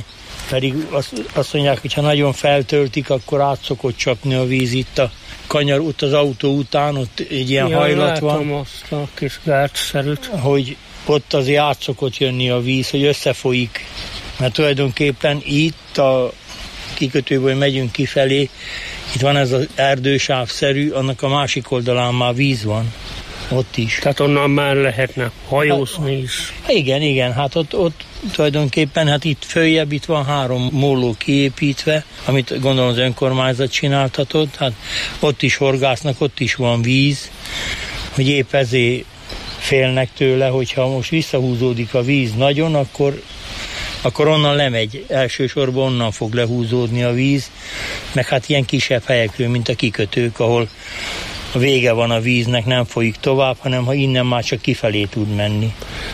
Speaker 13: Pedig azt, azt mondják, hogy ha nagyon feltöltik, akkor át szokott csapni a víz itt a kanyar, ott az autó után, ott egy ilyen
Speaker 6: ja,
Speaker 13: hajlat van.
Speaker 6: Azt a kis gátszerűt.
Speaker 13: Hogy ott azért át szokott jönni a víz, hogy összefolyik. Mert tulajdonképpen itt a kikötőből megyünk kifelé, itt van ez az erdősávszerű, annak a másik oldalán már víz van. Ott is.
Speaker 6: Tehát onnan már lehetne hajózni hát, is.
Speaker 13: Igen, igen, hát ott, ott tulajdonképpen, hát itt följebb, itt van három móló kiépítve, amit gondolom az önkormányzat csináltatott, hát ott is horgásznak, ott is van víz, hogy épp ezért félnek tőle, hogyha most visszahúzódik a víz nagyon, akkor akkor onnan lemegy, elsősorban onnan fog lehúzódni a víz, meg hát ilyen kisebb helyekről, mint a kikötők, ahol a vége van a víznek, nem folyik tovább, hanem ha innen már csak kifelé tud menni.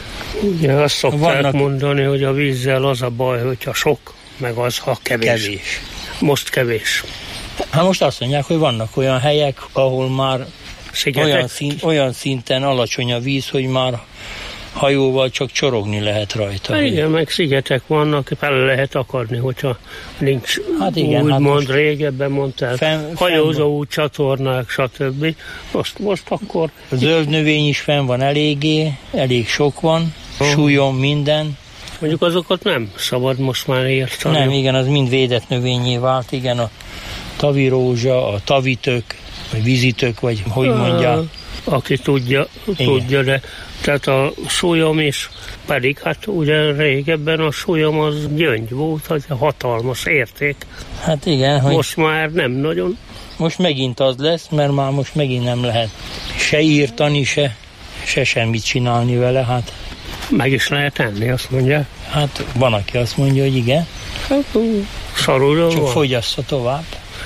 Speaker 6: Ugye azt szokták
Speaker 13: Vannak...
Speaker 6: mondani, hogy a vízzel az a baj, hogyha sok, meg az, ha kevés.
Speaker 13: Kevés.
Speaker 6: Most kevés.
Speaker 13: Hát most azt mondják, hogy vannak olyan helyek, ahol már olyan, szint, olyan szinten alacsony a víz, hogy már hajóval csak csorogni lehet rajta.
Speaker 6: Hát igen, meg szigetek vannak, fel lehet akadni, hogyha nincs
Speaker 13: hát igen,
Speaker 6: úgymond
Speaker 13: hát
Speaker 6: régebben mondták, fenn, hajózó út, csatornák, stb. Most, most akkor...
Speaker 13: A zöld növény is fenn van eléggé, elég sok van, oh. súlyom minden.
Speaker 6: Mondjuk azokat nem szabad most már érteni.
Speaker 13: Nem, igen, az mind védett növényé vált, igen, a tavirózsa, a tavitök, vagy vízitök, vagy hogy mondják.
Speaker 6: Aki tudja, igen. tudja, de tehát a súlyom is, pedig hát ugye régebben a súlyom az gyöngy volt, az hatalmas érték.
Speaker 13: Hát igen. Hogy
Speaker 6: most már nem nagyon.
Speaker 13: Most megint az lesz, mert már most megint nem lehet se írtani, se, se semmit csinálni vele, hát.
Speaker 6: Meg is lehet enni, azt mondja.
Speaker 13: Hát van, aki azt mondja, hogy igen.
Speaker 6: Hát, szaruló
Speaker 13: Csak
Speaker 6: van.
Speaker 13: fogyassza tovább.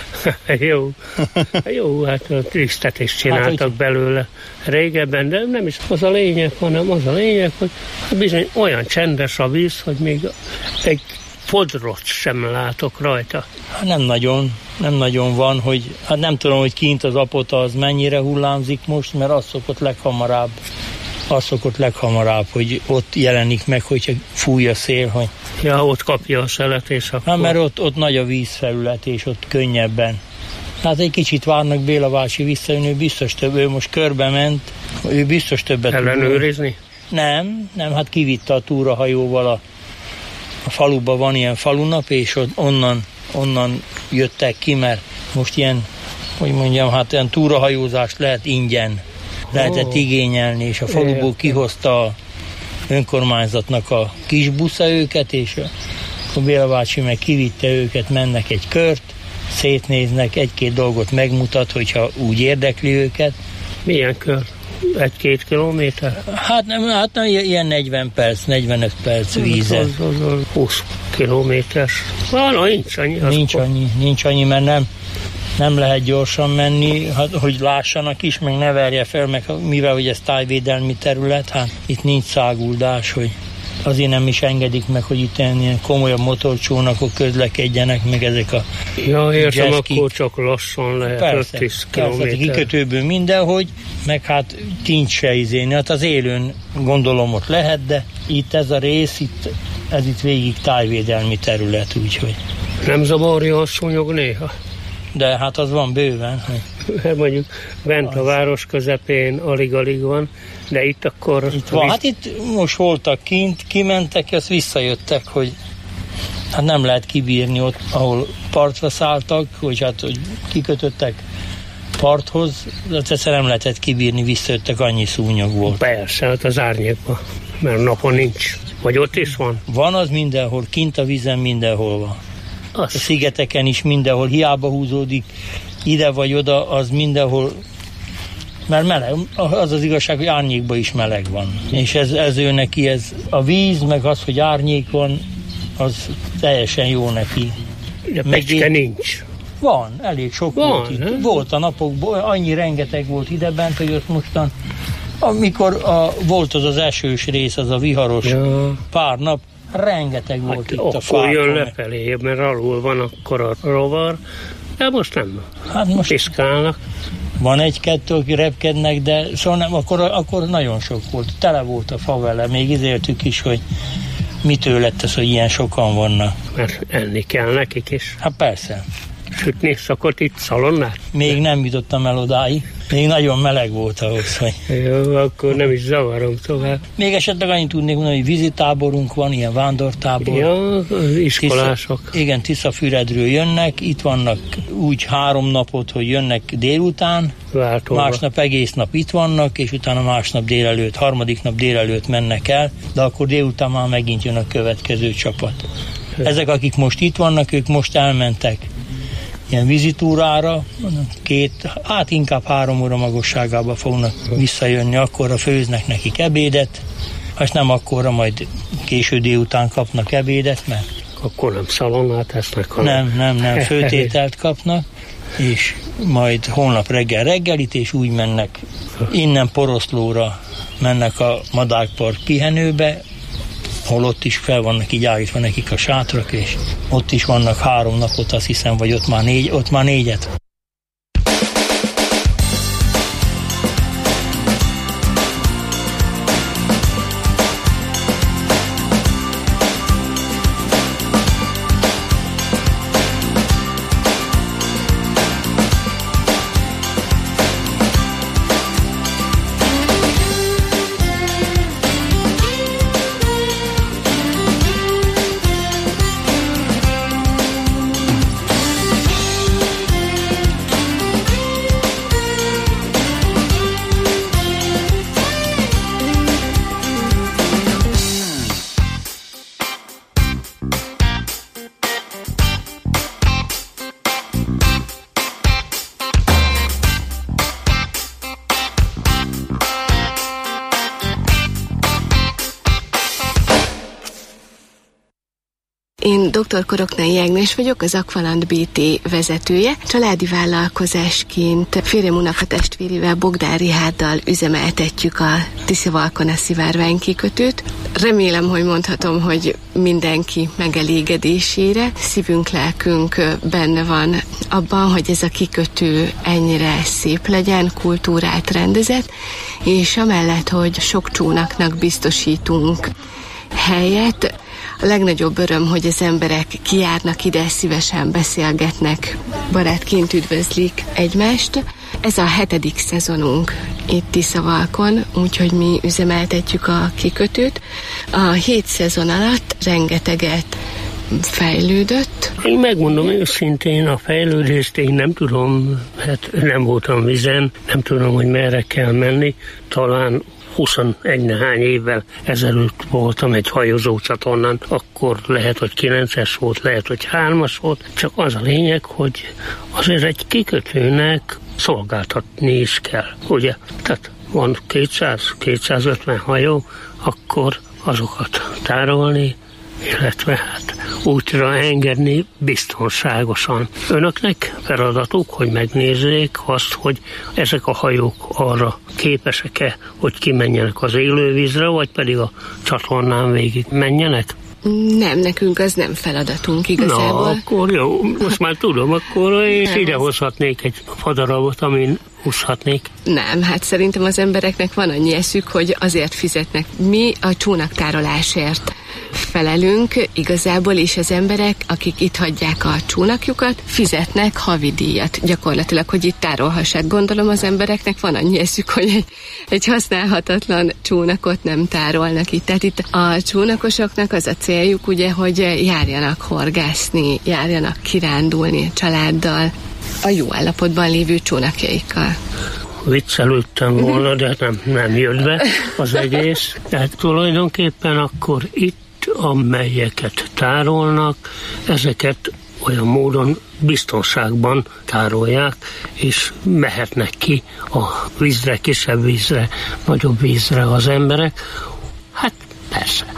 Speaker 6: Jó, jó, hát tisztetést csináltak hát, belőle régebben, de nem is az a lényeg, hanem az a lényeg, hogy bizony olyan csendes a víz, hogy még egy fodrot sem látok rajta.
Speaker 13: Hát nem nagyon, nem nagyon van, hogy hát nem tudom, hogy kint az Apota az mennyire hullámzik most, mert az szokott leghamarabb, az szokott leghamarabb, hogy ott jelenik meg, hogyha fúj a szél, hogy...
Speaker 6: Ja, ott kapja a szelet, és akkor...
Speaker 13: Hát, mert ott, ott nagy a vízfelület, és ott könnyebben. Hát egy kicsit várnak Béla bácsi visszajön, ő biztos több, ő most körbe ment, ő biztos többet...
Speaker 6: Ellenőrizni?
Speaker 13: Nem, nem, hát kivitte a túrahajóval a, a faluba van ilyen falunap, és onnan, onnan jöttek ki, mert most ilyen, hogy mondjam, hát ilyen túrahajózást lehet ingyen, lehetett oh. igényelni, és a faluból kihozta a önkormányzatnak a kis busza őket, és a Béla bácsi meg kivitte őket, mennek egy kört, szétnéznek, egy-két dolgot megmutat, hogyha úgy érdekli őket.
Speaker 6: Milyen kör? Egy-két kilométer?
Speaker 13: Hát nem, hát nem, ilyen negyven perc, negyvenöt perc víze.
Speaker 6: Az, az, az húsz kilométer. Ah, nincs annyi.
Speaker 13: Nincs annyi, nincs annyi, mert nem, nem lehet gyorsan menni, hogy lássanak is, meg ne verje fel, meg mivel hogy ez tájvédelmi terület, hát itt nincs száguldás, hogy azért nem is engedik meg, hogy itt ilyen komolyabb motorcsónakok közlekedjenek, meg ezek a
Speaker 6: ja, értem, akkor csak lassan lehet öt-tíz kilométer.
Speaker 13: Persze, kikötőből mindenhogy, meg hát nincs se izéni, hát az élőn gondolom ott lehet, de itt ez a rész, itt, ez itt végig tájvédelmi terület, úgyhogy.
Speaker 6: Nem zavarja a szúnyog néha?
Speaker 13: De hát az van bőven.
Speaker 6: Mondjuk bent a város közepén alig-alig van, de itt akkor...
Speaker 13: Itt van. Hát itt most voltak kint, kimentek, azt visszajöttek, hogy hát nem lehet kibírni ott, ahol partra szálltak, hogy hát hogy kikötöttek parthoz, de egyszer nem lehetett kibírni, visszajöttek, annyi szúnyog volt.
Speaker 6: Persze, hát az árnyékban, mert napon nincs. Vagy ott is van?
Speaker 13: Van az mindenhol, kint a vízen mindenhol van. Az. A szigeteken is mindenhol, hiába húzódik ide vagy oda, az mindenhol, mert meleg, az az igazság, hogy árnyékban is meleg van. És ez, ez ő neki, ez a víz, meg az, hogy árnyék van, az teljesen jó neki.
Speaker 6: De pecske nincs.
Speaker 13: Van, elég sok van, volt itt. Ne? Volt a napokban, annyi rengeteg volt ide bent, hogy ott mostan, amikor a, volt az az esős rész, az a viharos ja. pár nap, rengeteg volt hát itt a fákon.
Speaker 6: Akkor jön lefelé, mert alul van akkor a rovar, de most nem. Hát most piszkálnak.
Speaker 13: Van egy-kettő, aki repkednek, de szóval nem, akkor, akkor nagyon sok volt. Tele volt a fa vele, még izéltük is, hogy mitől lett ez, hogy ilyen sokan vannak?
Speaker 6: Mert enni kell nekik is.
Speaker 13: Hát persze.
Speaker 6: Sütni szokott itt szalonnát?
Speaker 13: Még nem jutottam el odáig. Még nagyon meleg volt ahhoz, hogy...
Speaker 6: Jó, akkor nem is zavarom tovább.
Speaker 13: Még esetleg annyit tudnék mondani, hogy vízitáborunk van, ilyen vándortábor.
Speaker 6: Ja, iskolások.
Speaker 13: Tisza, igen, Tiszafüredről jönnek, itt vannak úgy három napot, hogy jönnek délután,
Speaker 6: Váltóba.
Speaker 13: Másnap egész nap itt vannak, és utána másnap délelőtt, harmadik nap délelőtt mennek el, de akkor délután már megint jön a következő csapat. Ezek, akik most itt vannak, ők most elmentek ilyen vizitúrára, két, hát inkább három óra magasságába fognak visszajönni, akkorra főznek nekik ebédet, és nem akkorra, majd késő délután kapnak ebédet, mert...
Speaker 6: Akkor nem szalonnát esznek, hanem...
Speaker 13: Nem, nem, nem, főtételt kapnak, és majd holnap reggel reggelit, és úgy mennek, innen Poroszlóra mennek a Madárpark pihenőbe, hol ott is fel vannak így állítva nekik a sátrak, és ott is vannak három napot, azt hiszem, vagy ott már, négy, ott már négyet.
Speaker 14: Én dr. Koroknai Ágnes vagyok, az Aqualand bé té vezetője. Családi vállalkozásként férjem unoka testvérével, Bogdán Rihárdal üzemeltetjük a Tiszavalkon a szivárványkikötőt. Remélem, hogy mondhatom, hogy mindenki megelégedésére. Szívünk, lelkünk benne van abban, hogy ez a kikötő ennyire szép legyen, kultúrát rendezett, és amellett, hogy sok csónaknak biztosítunk helyet, a legnagyobb öröm, hogy az emberek kijárnak ide, szívesen beszélgetnek, barátként üdvözlik egymást. Ez a hetedik szezonunk itt Tiszavalkon, úgyhogy mi üzemeltetjük a kikötőt. A hét szezon alatt rengeteget fejlődött.
Speaker 6: Én megmondom őszintén, a fejlődést én nem tudom, hát nem voltam vizen, nem tudom, hogy merre kell menni, talán huszonegy nehány évvel ezelőtt voltam egy hajózó csatornán, akkor lehet, hogy kilences volt, lehet, hogy hármas volt, csak az a lényeg, hogy azért egy kikötőnek szolgáltatni is kell, ugye? Tehát van kétszáz-kétszázötven hajó, akkor azokat tárolni, illetve hát útra engedni biztonságosan. Önöknek feladatuk, hogy megnézzék azt, hogy ezek a hajók arra képesek-e, hogy kimenjenek az élővízre, vagy pedig a csatornán végig menjenek?
Speaker 14: Nem, nekünk az nem feladatunk igazából.
Speaker 6: Na, akkor jó, most már tudom, akkor és nem, idehozhatnék egy fadarabot, amin húzhatnék.
Speaker 14: Nem, hát szerintem az embereknek van annyi eszük, hogy azért fizetnek. Mi a csónaktárolásért felelünk igazából, és az emberek, akik itt hagyják a csónakjukat, fizetnek havidíjat gyakorlatilag, hogy itt tárolhassák. Gondolom az embereknek van annyi eszük, hogy egy, egy használhatatlan csónakot nem tárolnak itt. Tehát itt a csónakosoknak az a céljuk, ugye, hogy járjanak horgászni, járjanak kirándulni családdal, a jó állapotban lévő csónakjaikkal.
Speaker 6: Viccelődtem volna, de nem, nem jött be az egész. Tehát tulajdonképpen akkor itt, amelyeket tárolnak, ezeket olyan módon biztonságban tárolják, és mehetnek ki a vízre, kisebb vízre, nagyobb vízre az emberek. Hát persze,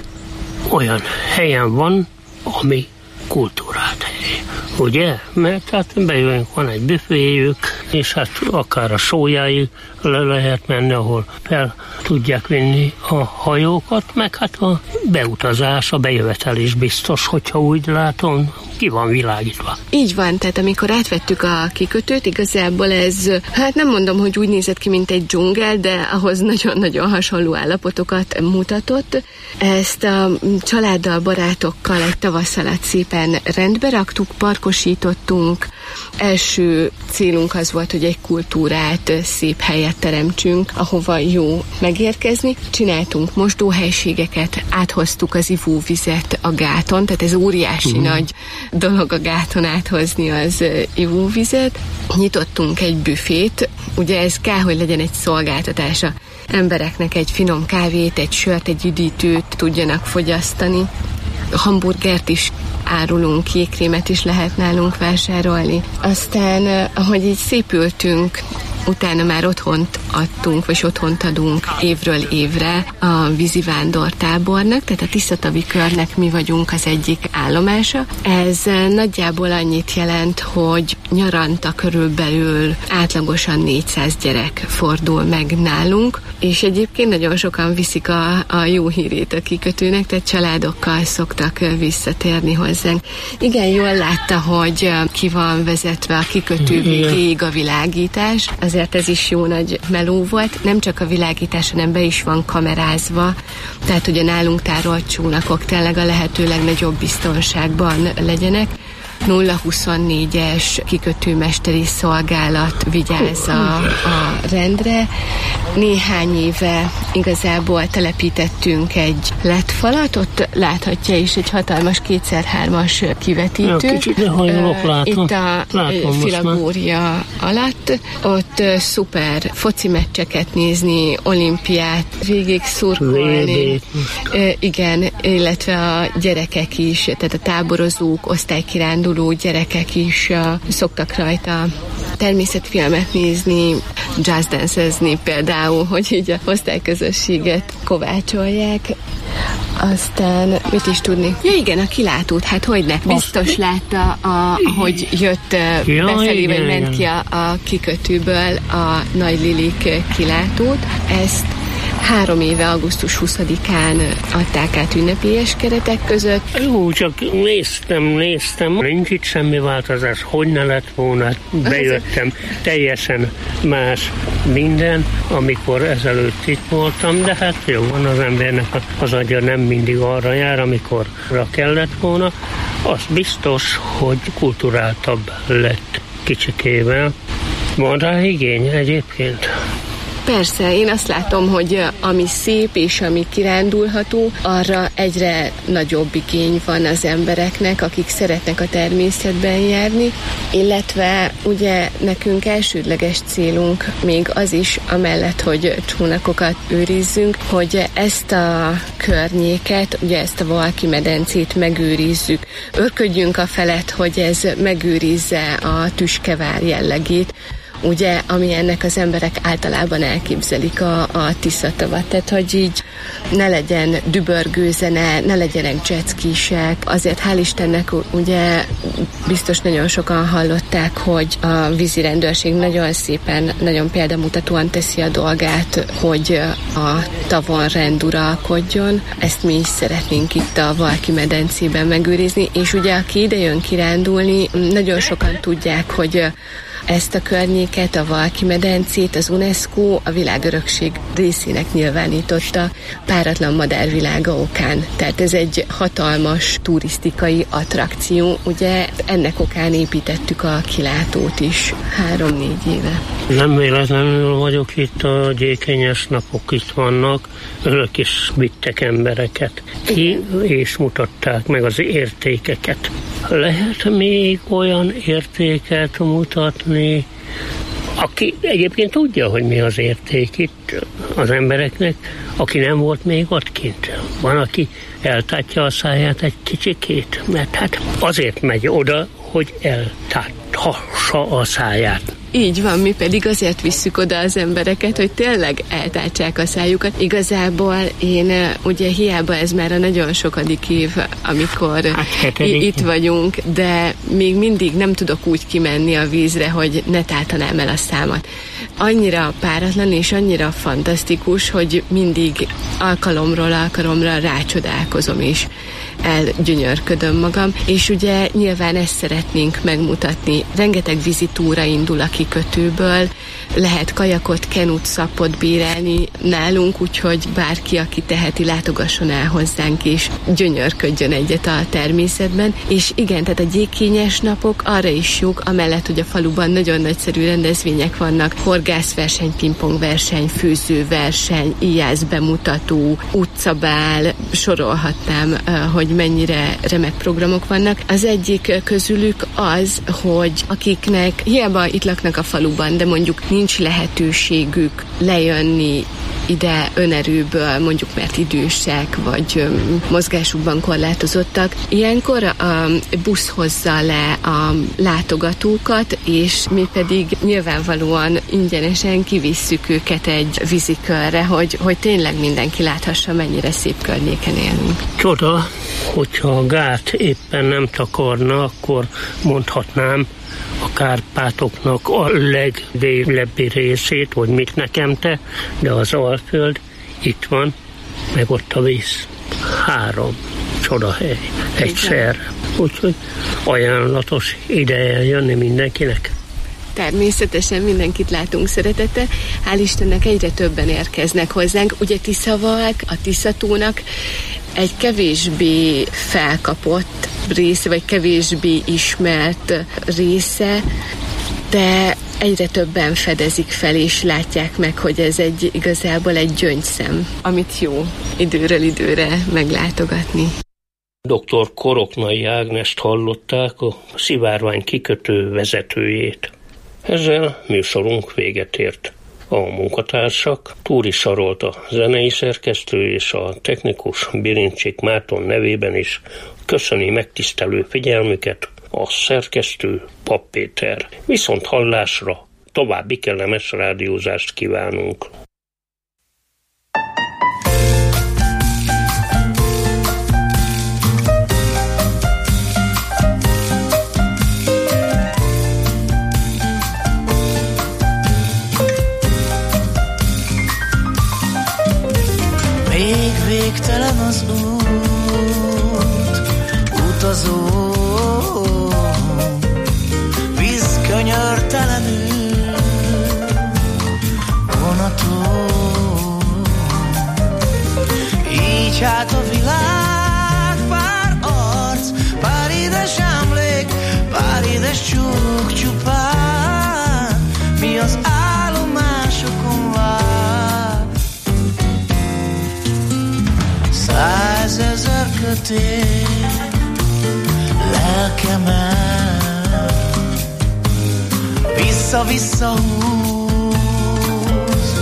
Speaker 6: olyan helyen van, ami kultúrát hely. Ugye? Mert hát bejövünk, van egy büféjük, és hát akár a sólyáig le lehet menni, ahol fel tudják vinni a hajókat, meg hát a beutazás, a bejövetel is biztos, hogyha úgy látom, ki van világítva.
Speaker 14: Így van, tehát amikor átvettük a kikötőt, igazából ez, hát nem mondom, hogy úgy nézett ki, mint egy dzsungel, de ahhoz nagyon-nagyon hasonló állapotokat mutatott. Ezt a családdal, barátokkal egy tavasz alatt szépen rendbe raktuk, parkosítottunk. Első célunk az volt, hogy egy kultúrát, szép helyet teremtsünk, ahova jó megérkezni. Csináltunk mosdóhelységeket, áthoztuk az ivóvizet a gáton, tehát ez óriási uh-huh. nagy dolog a gáton áthozni az ivóvizet. Nyitottunk egy büfét, ugye ez kell, hogy legyen egy szolgáltatása embereknek, egy finom kávét, egy sört, egy üdítőt tudjanak fogyasztani. Hamburgert is árulunk, jégkrémet is lehet nálunk vásárolni. Aztán, ahogy így szépültünk, utána már otthont adtunk, vagy otthont adunk évről évre a vízivándortábornak, tehát a Tiszatavi körnek mi vagyunk az egyik állomása. Ez nagyjából annyit jelent, hogy nyaranta körülbelül átlagosan négyszáz gyerek fordul meg nálunk, és egyébként nagyon sokan viszik a, a jó hírét a kikötőnek, tehát családokkal szoktak visszatérni hozzánk. Igen, jól látta, hogy ki van vezetve a kikötő végéig a világítás, azért ez is jó nagy meló volt. Nem csak a világítás, hanem be is van kamerázva, tehát hogy a nálunk tárolt csónakok tényleg a lehető legnagyobb biztonságban legyenek. nulla huszonnégyes kikötőmesteri szolgálat vigyáz a, a rendre. Néhány éve igazából telepítettünk egy lettfalat, ott láthatja is egy hatalmas kétszer-hármas kivetítő.
Speaker 6: Ja, kicsit hajolok, látom.
Speaker 14: Itt a látom filagória alatt. Ott szuper foci meccseket nézni, olimpiát végig szurkolni. Igen, illetve a gyerekek is, tehát a táborozók, osztálykiránduló gyerekek is uh, szoktak rajta természetfilmet nézni, jazz dancezni például, hogy így a osztályközösséget kovácsolják. Aztán mit is tudni? Ja igen, a kilátót, hát hogyne. Biztos látta, a, hogy jött ja, befelé, vagy ment ki a, a kikötőből a Nagy Lilik kilátót. Ezt három éve, augusztus huszadikán adták át ünnepélyes keretek között.
Speaker 6: Jó, csak néztem, néztem, nincs itt semmi változás, hogy ne lett volna, bejöttem, teljesen más minden, amikor ezelőtt itt voltam, de hát jó, van az embernek az agya nem mindig arra jár, amikorra kellett volna. Az biztos, hogy kulturáltabb lett kicsikével. Van rá igény egyébként?
Speaker 14: Persze, én azt látom, hogy ami szép és ami kirándulható, arra egyre nagyobb igény van az embereknek, akik szeretnek a természetben járni, illetve ugye nekünk elsődleges célunk még az is, amellett, hogy csónakokat őrizzünk, hogy ezt a környéket, ugye ezt a Valki medencét megőrizzük. Örködjünk a felett, hogy ez megőrizze a tüskevár jellegét, ugye, ami ennek az emberek általában elképzelik a, a Tiszatavat. Tehát, hogy így ne legyen dübörgőzene, ne legyenek jetskisek. Azért hál' Istennek ugye biztos nagyon sokan hallották, hogy a vízirendőrség nagyon szépen, nagyon példamutatóan teszi a dolgát, hogy a tavon rend uralkodjon. Ezt mi is szeretnénk itt a Valki medencében megőrizni, és ugye aki ide jön kirándulni, nagyon sokan tudják, hogy ezt a környéket, a Valki medencét az UNESCO a világörökség részének nyilvánította páratlan madárvilága okán. Tehát ez egy hatalmas turisztikai attrakció. Ugye ennek okán építettük a kilátót is három-négy éve.
Speaker 6: Nem véletlenül vagyok itt, a gyékenyes napok itt vannak. Önök is vittek embereket ki, és mutatták meg az értékeket. Lehet még olyan értéket mutatni, aki egyébként tudja, hogy mi az érték itt az embereknek, aki nem volt még ott kint. Van, aki eltátja a száját egy kicsikét, mert hát azért megy oda, hogy eltáthassa a száját.
Speaker 14: Így van, mi pedig azért visszük oda az embereket, hogy tényleg eltártsák a szájukat. Igazából én ugye hiába ez már a nagyon sokadik év, amikor hát, i- itt vagyunk, de még mindig nem tudok úgy kimenni a vízre, hogy ne tártanám el a számat. Annyira páratlan és annyira fantasztikus, hogy mindig alkalomról alkalomra rácsodálkozom is. Elgyönyörködöm magam, és ugye nyilván ezt szeretnénk megmutatni. Rengeteg vizitúra indul a kikötőből, lehet kajakot, kenut, szapot bérelni nálunk, úgyhogy bárki, aki teheti, látogasson el hozzánk, és gyönyörködjön egyet a természetben. És igen, tehát a gyékényes napok arra is jók, amellett, hogy a faluban nagyon nagyszerű rendezvények vannak, horgászverseny, pingpongverseny, főzőverseny, íjász bemutató, utcabál, sorolhatnám, hogy mennyire remek programok vannak. Az egyik közülük az, hogy akiknek hiába itt laknak a faluban, de mondjuk nincs lehetőségük lejönni ide önerőből, mondjuk mert idősek, vagy mozgásukban korlátozottak. Ilyenkor a busz hozza le a látogatókat, és mi pedig nyilvánvalóan ingyenesen kivisszük őket egy vízikörre, hogy, hogy tényleg mindenki láthassa, mennyire szép környéken élünk.
Speaker 6: Csoda, hogyha a gát éppen nem takarna, akkor mondhatnám a Kárpátoknak a legdélebbi részét, hogy mit nekem te, de az Alföld itt van, meg ott a víz. Három csodahely egyszer. Úgyhogy ajánlatos ide eljönni mindenkinek.
Speaker 14: Természetesen mindenkit látunk szeretettel. Hál' Istennek egyre többen érkeznek hozzánk. Ugye Tiszavalk, a Tiszatónak egy kevésbé felkapott része, vagy kevésbé ismert része, de egyre többen fedezik fel, és látják meg, hogy ez egy igazából egy gyöngyszem, amit jó időről időre meglátogatni.
Speaker 6: doktor Koroknai Ágnest hallották, a Szivárvány kikötő vezetőjét. Ezzel műsorunk véget ért. A munkatársak Túri Sarolt a zenei szerkesztő és a technikus Birincsik Márton nevében is köszöni megtisztelő figyelmüket a szerkesztő Papp Péter. Viszont hallásra, további kellemes rádiózást kívánunk.
Speaker 5: Még végtelen az út, utazó, víz könyörtelenül, vonató. Így hát a világ pár arc, pár édes emlék, pár édes csók csupán, mi az állomásokon vár. Százezer kötél lelkemen vissza-vissza húz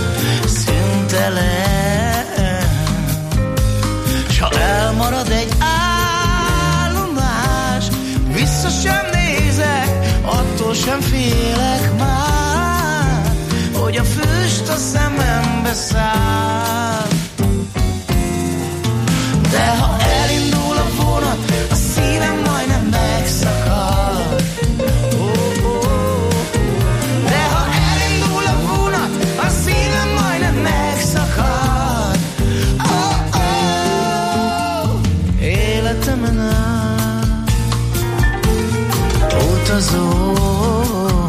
Speaker 5: szüntelen, s ha elmarad egy állomás, vissza sem nézek, attól sem félek már, hogy a füst a szemembe száll. De ha elindul a vonat, a szívem majdnem megszakad. Oh, oh, oh. De ha elindul a vonat, a szívem majdnem megszakad. Oh, oh. Életemen át utazó,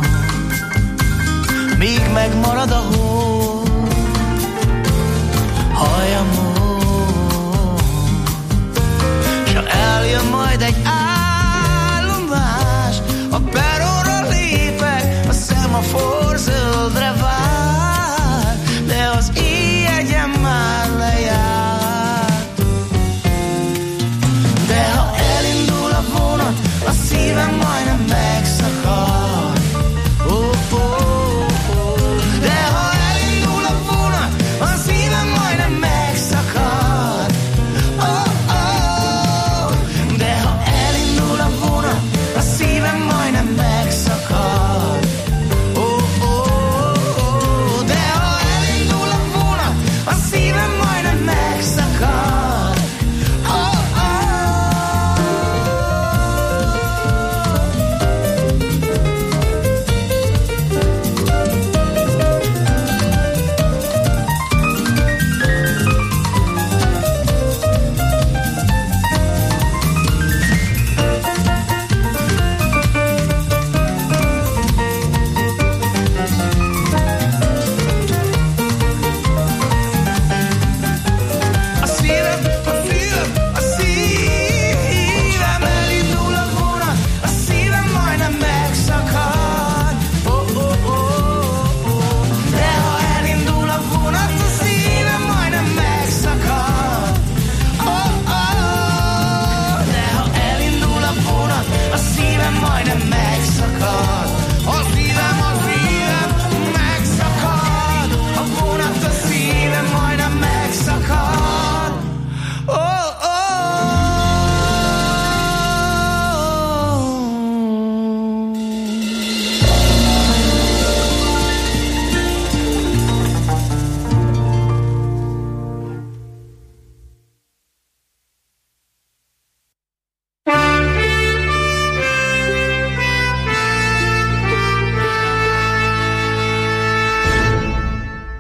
Speaker 5: míg megmarad a hó,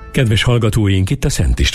Speaker 1: Kedves hallgatóink, itt a Szent István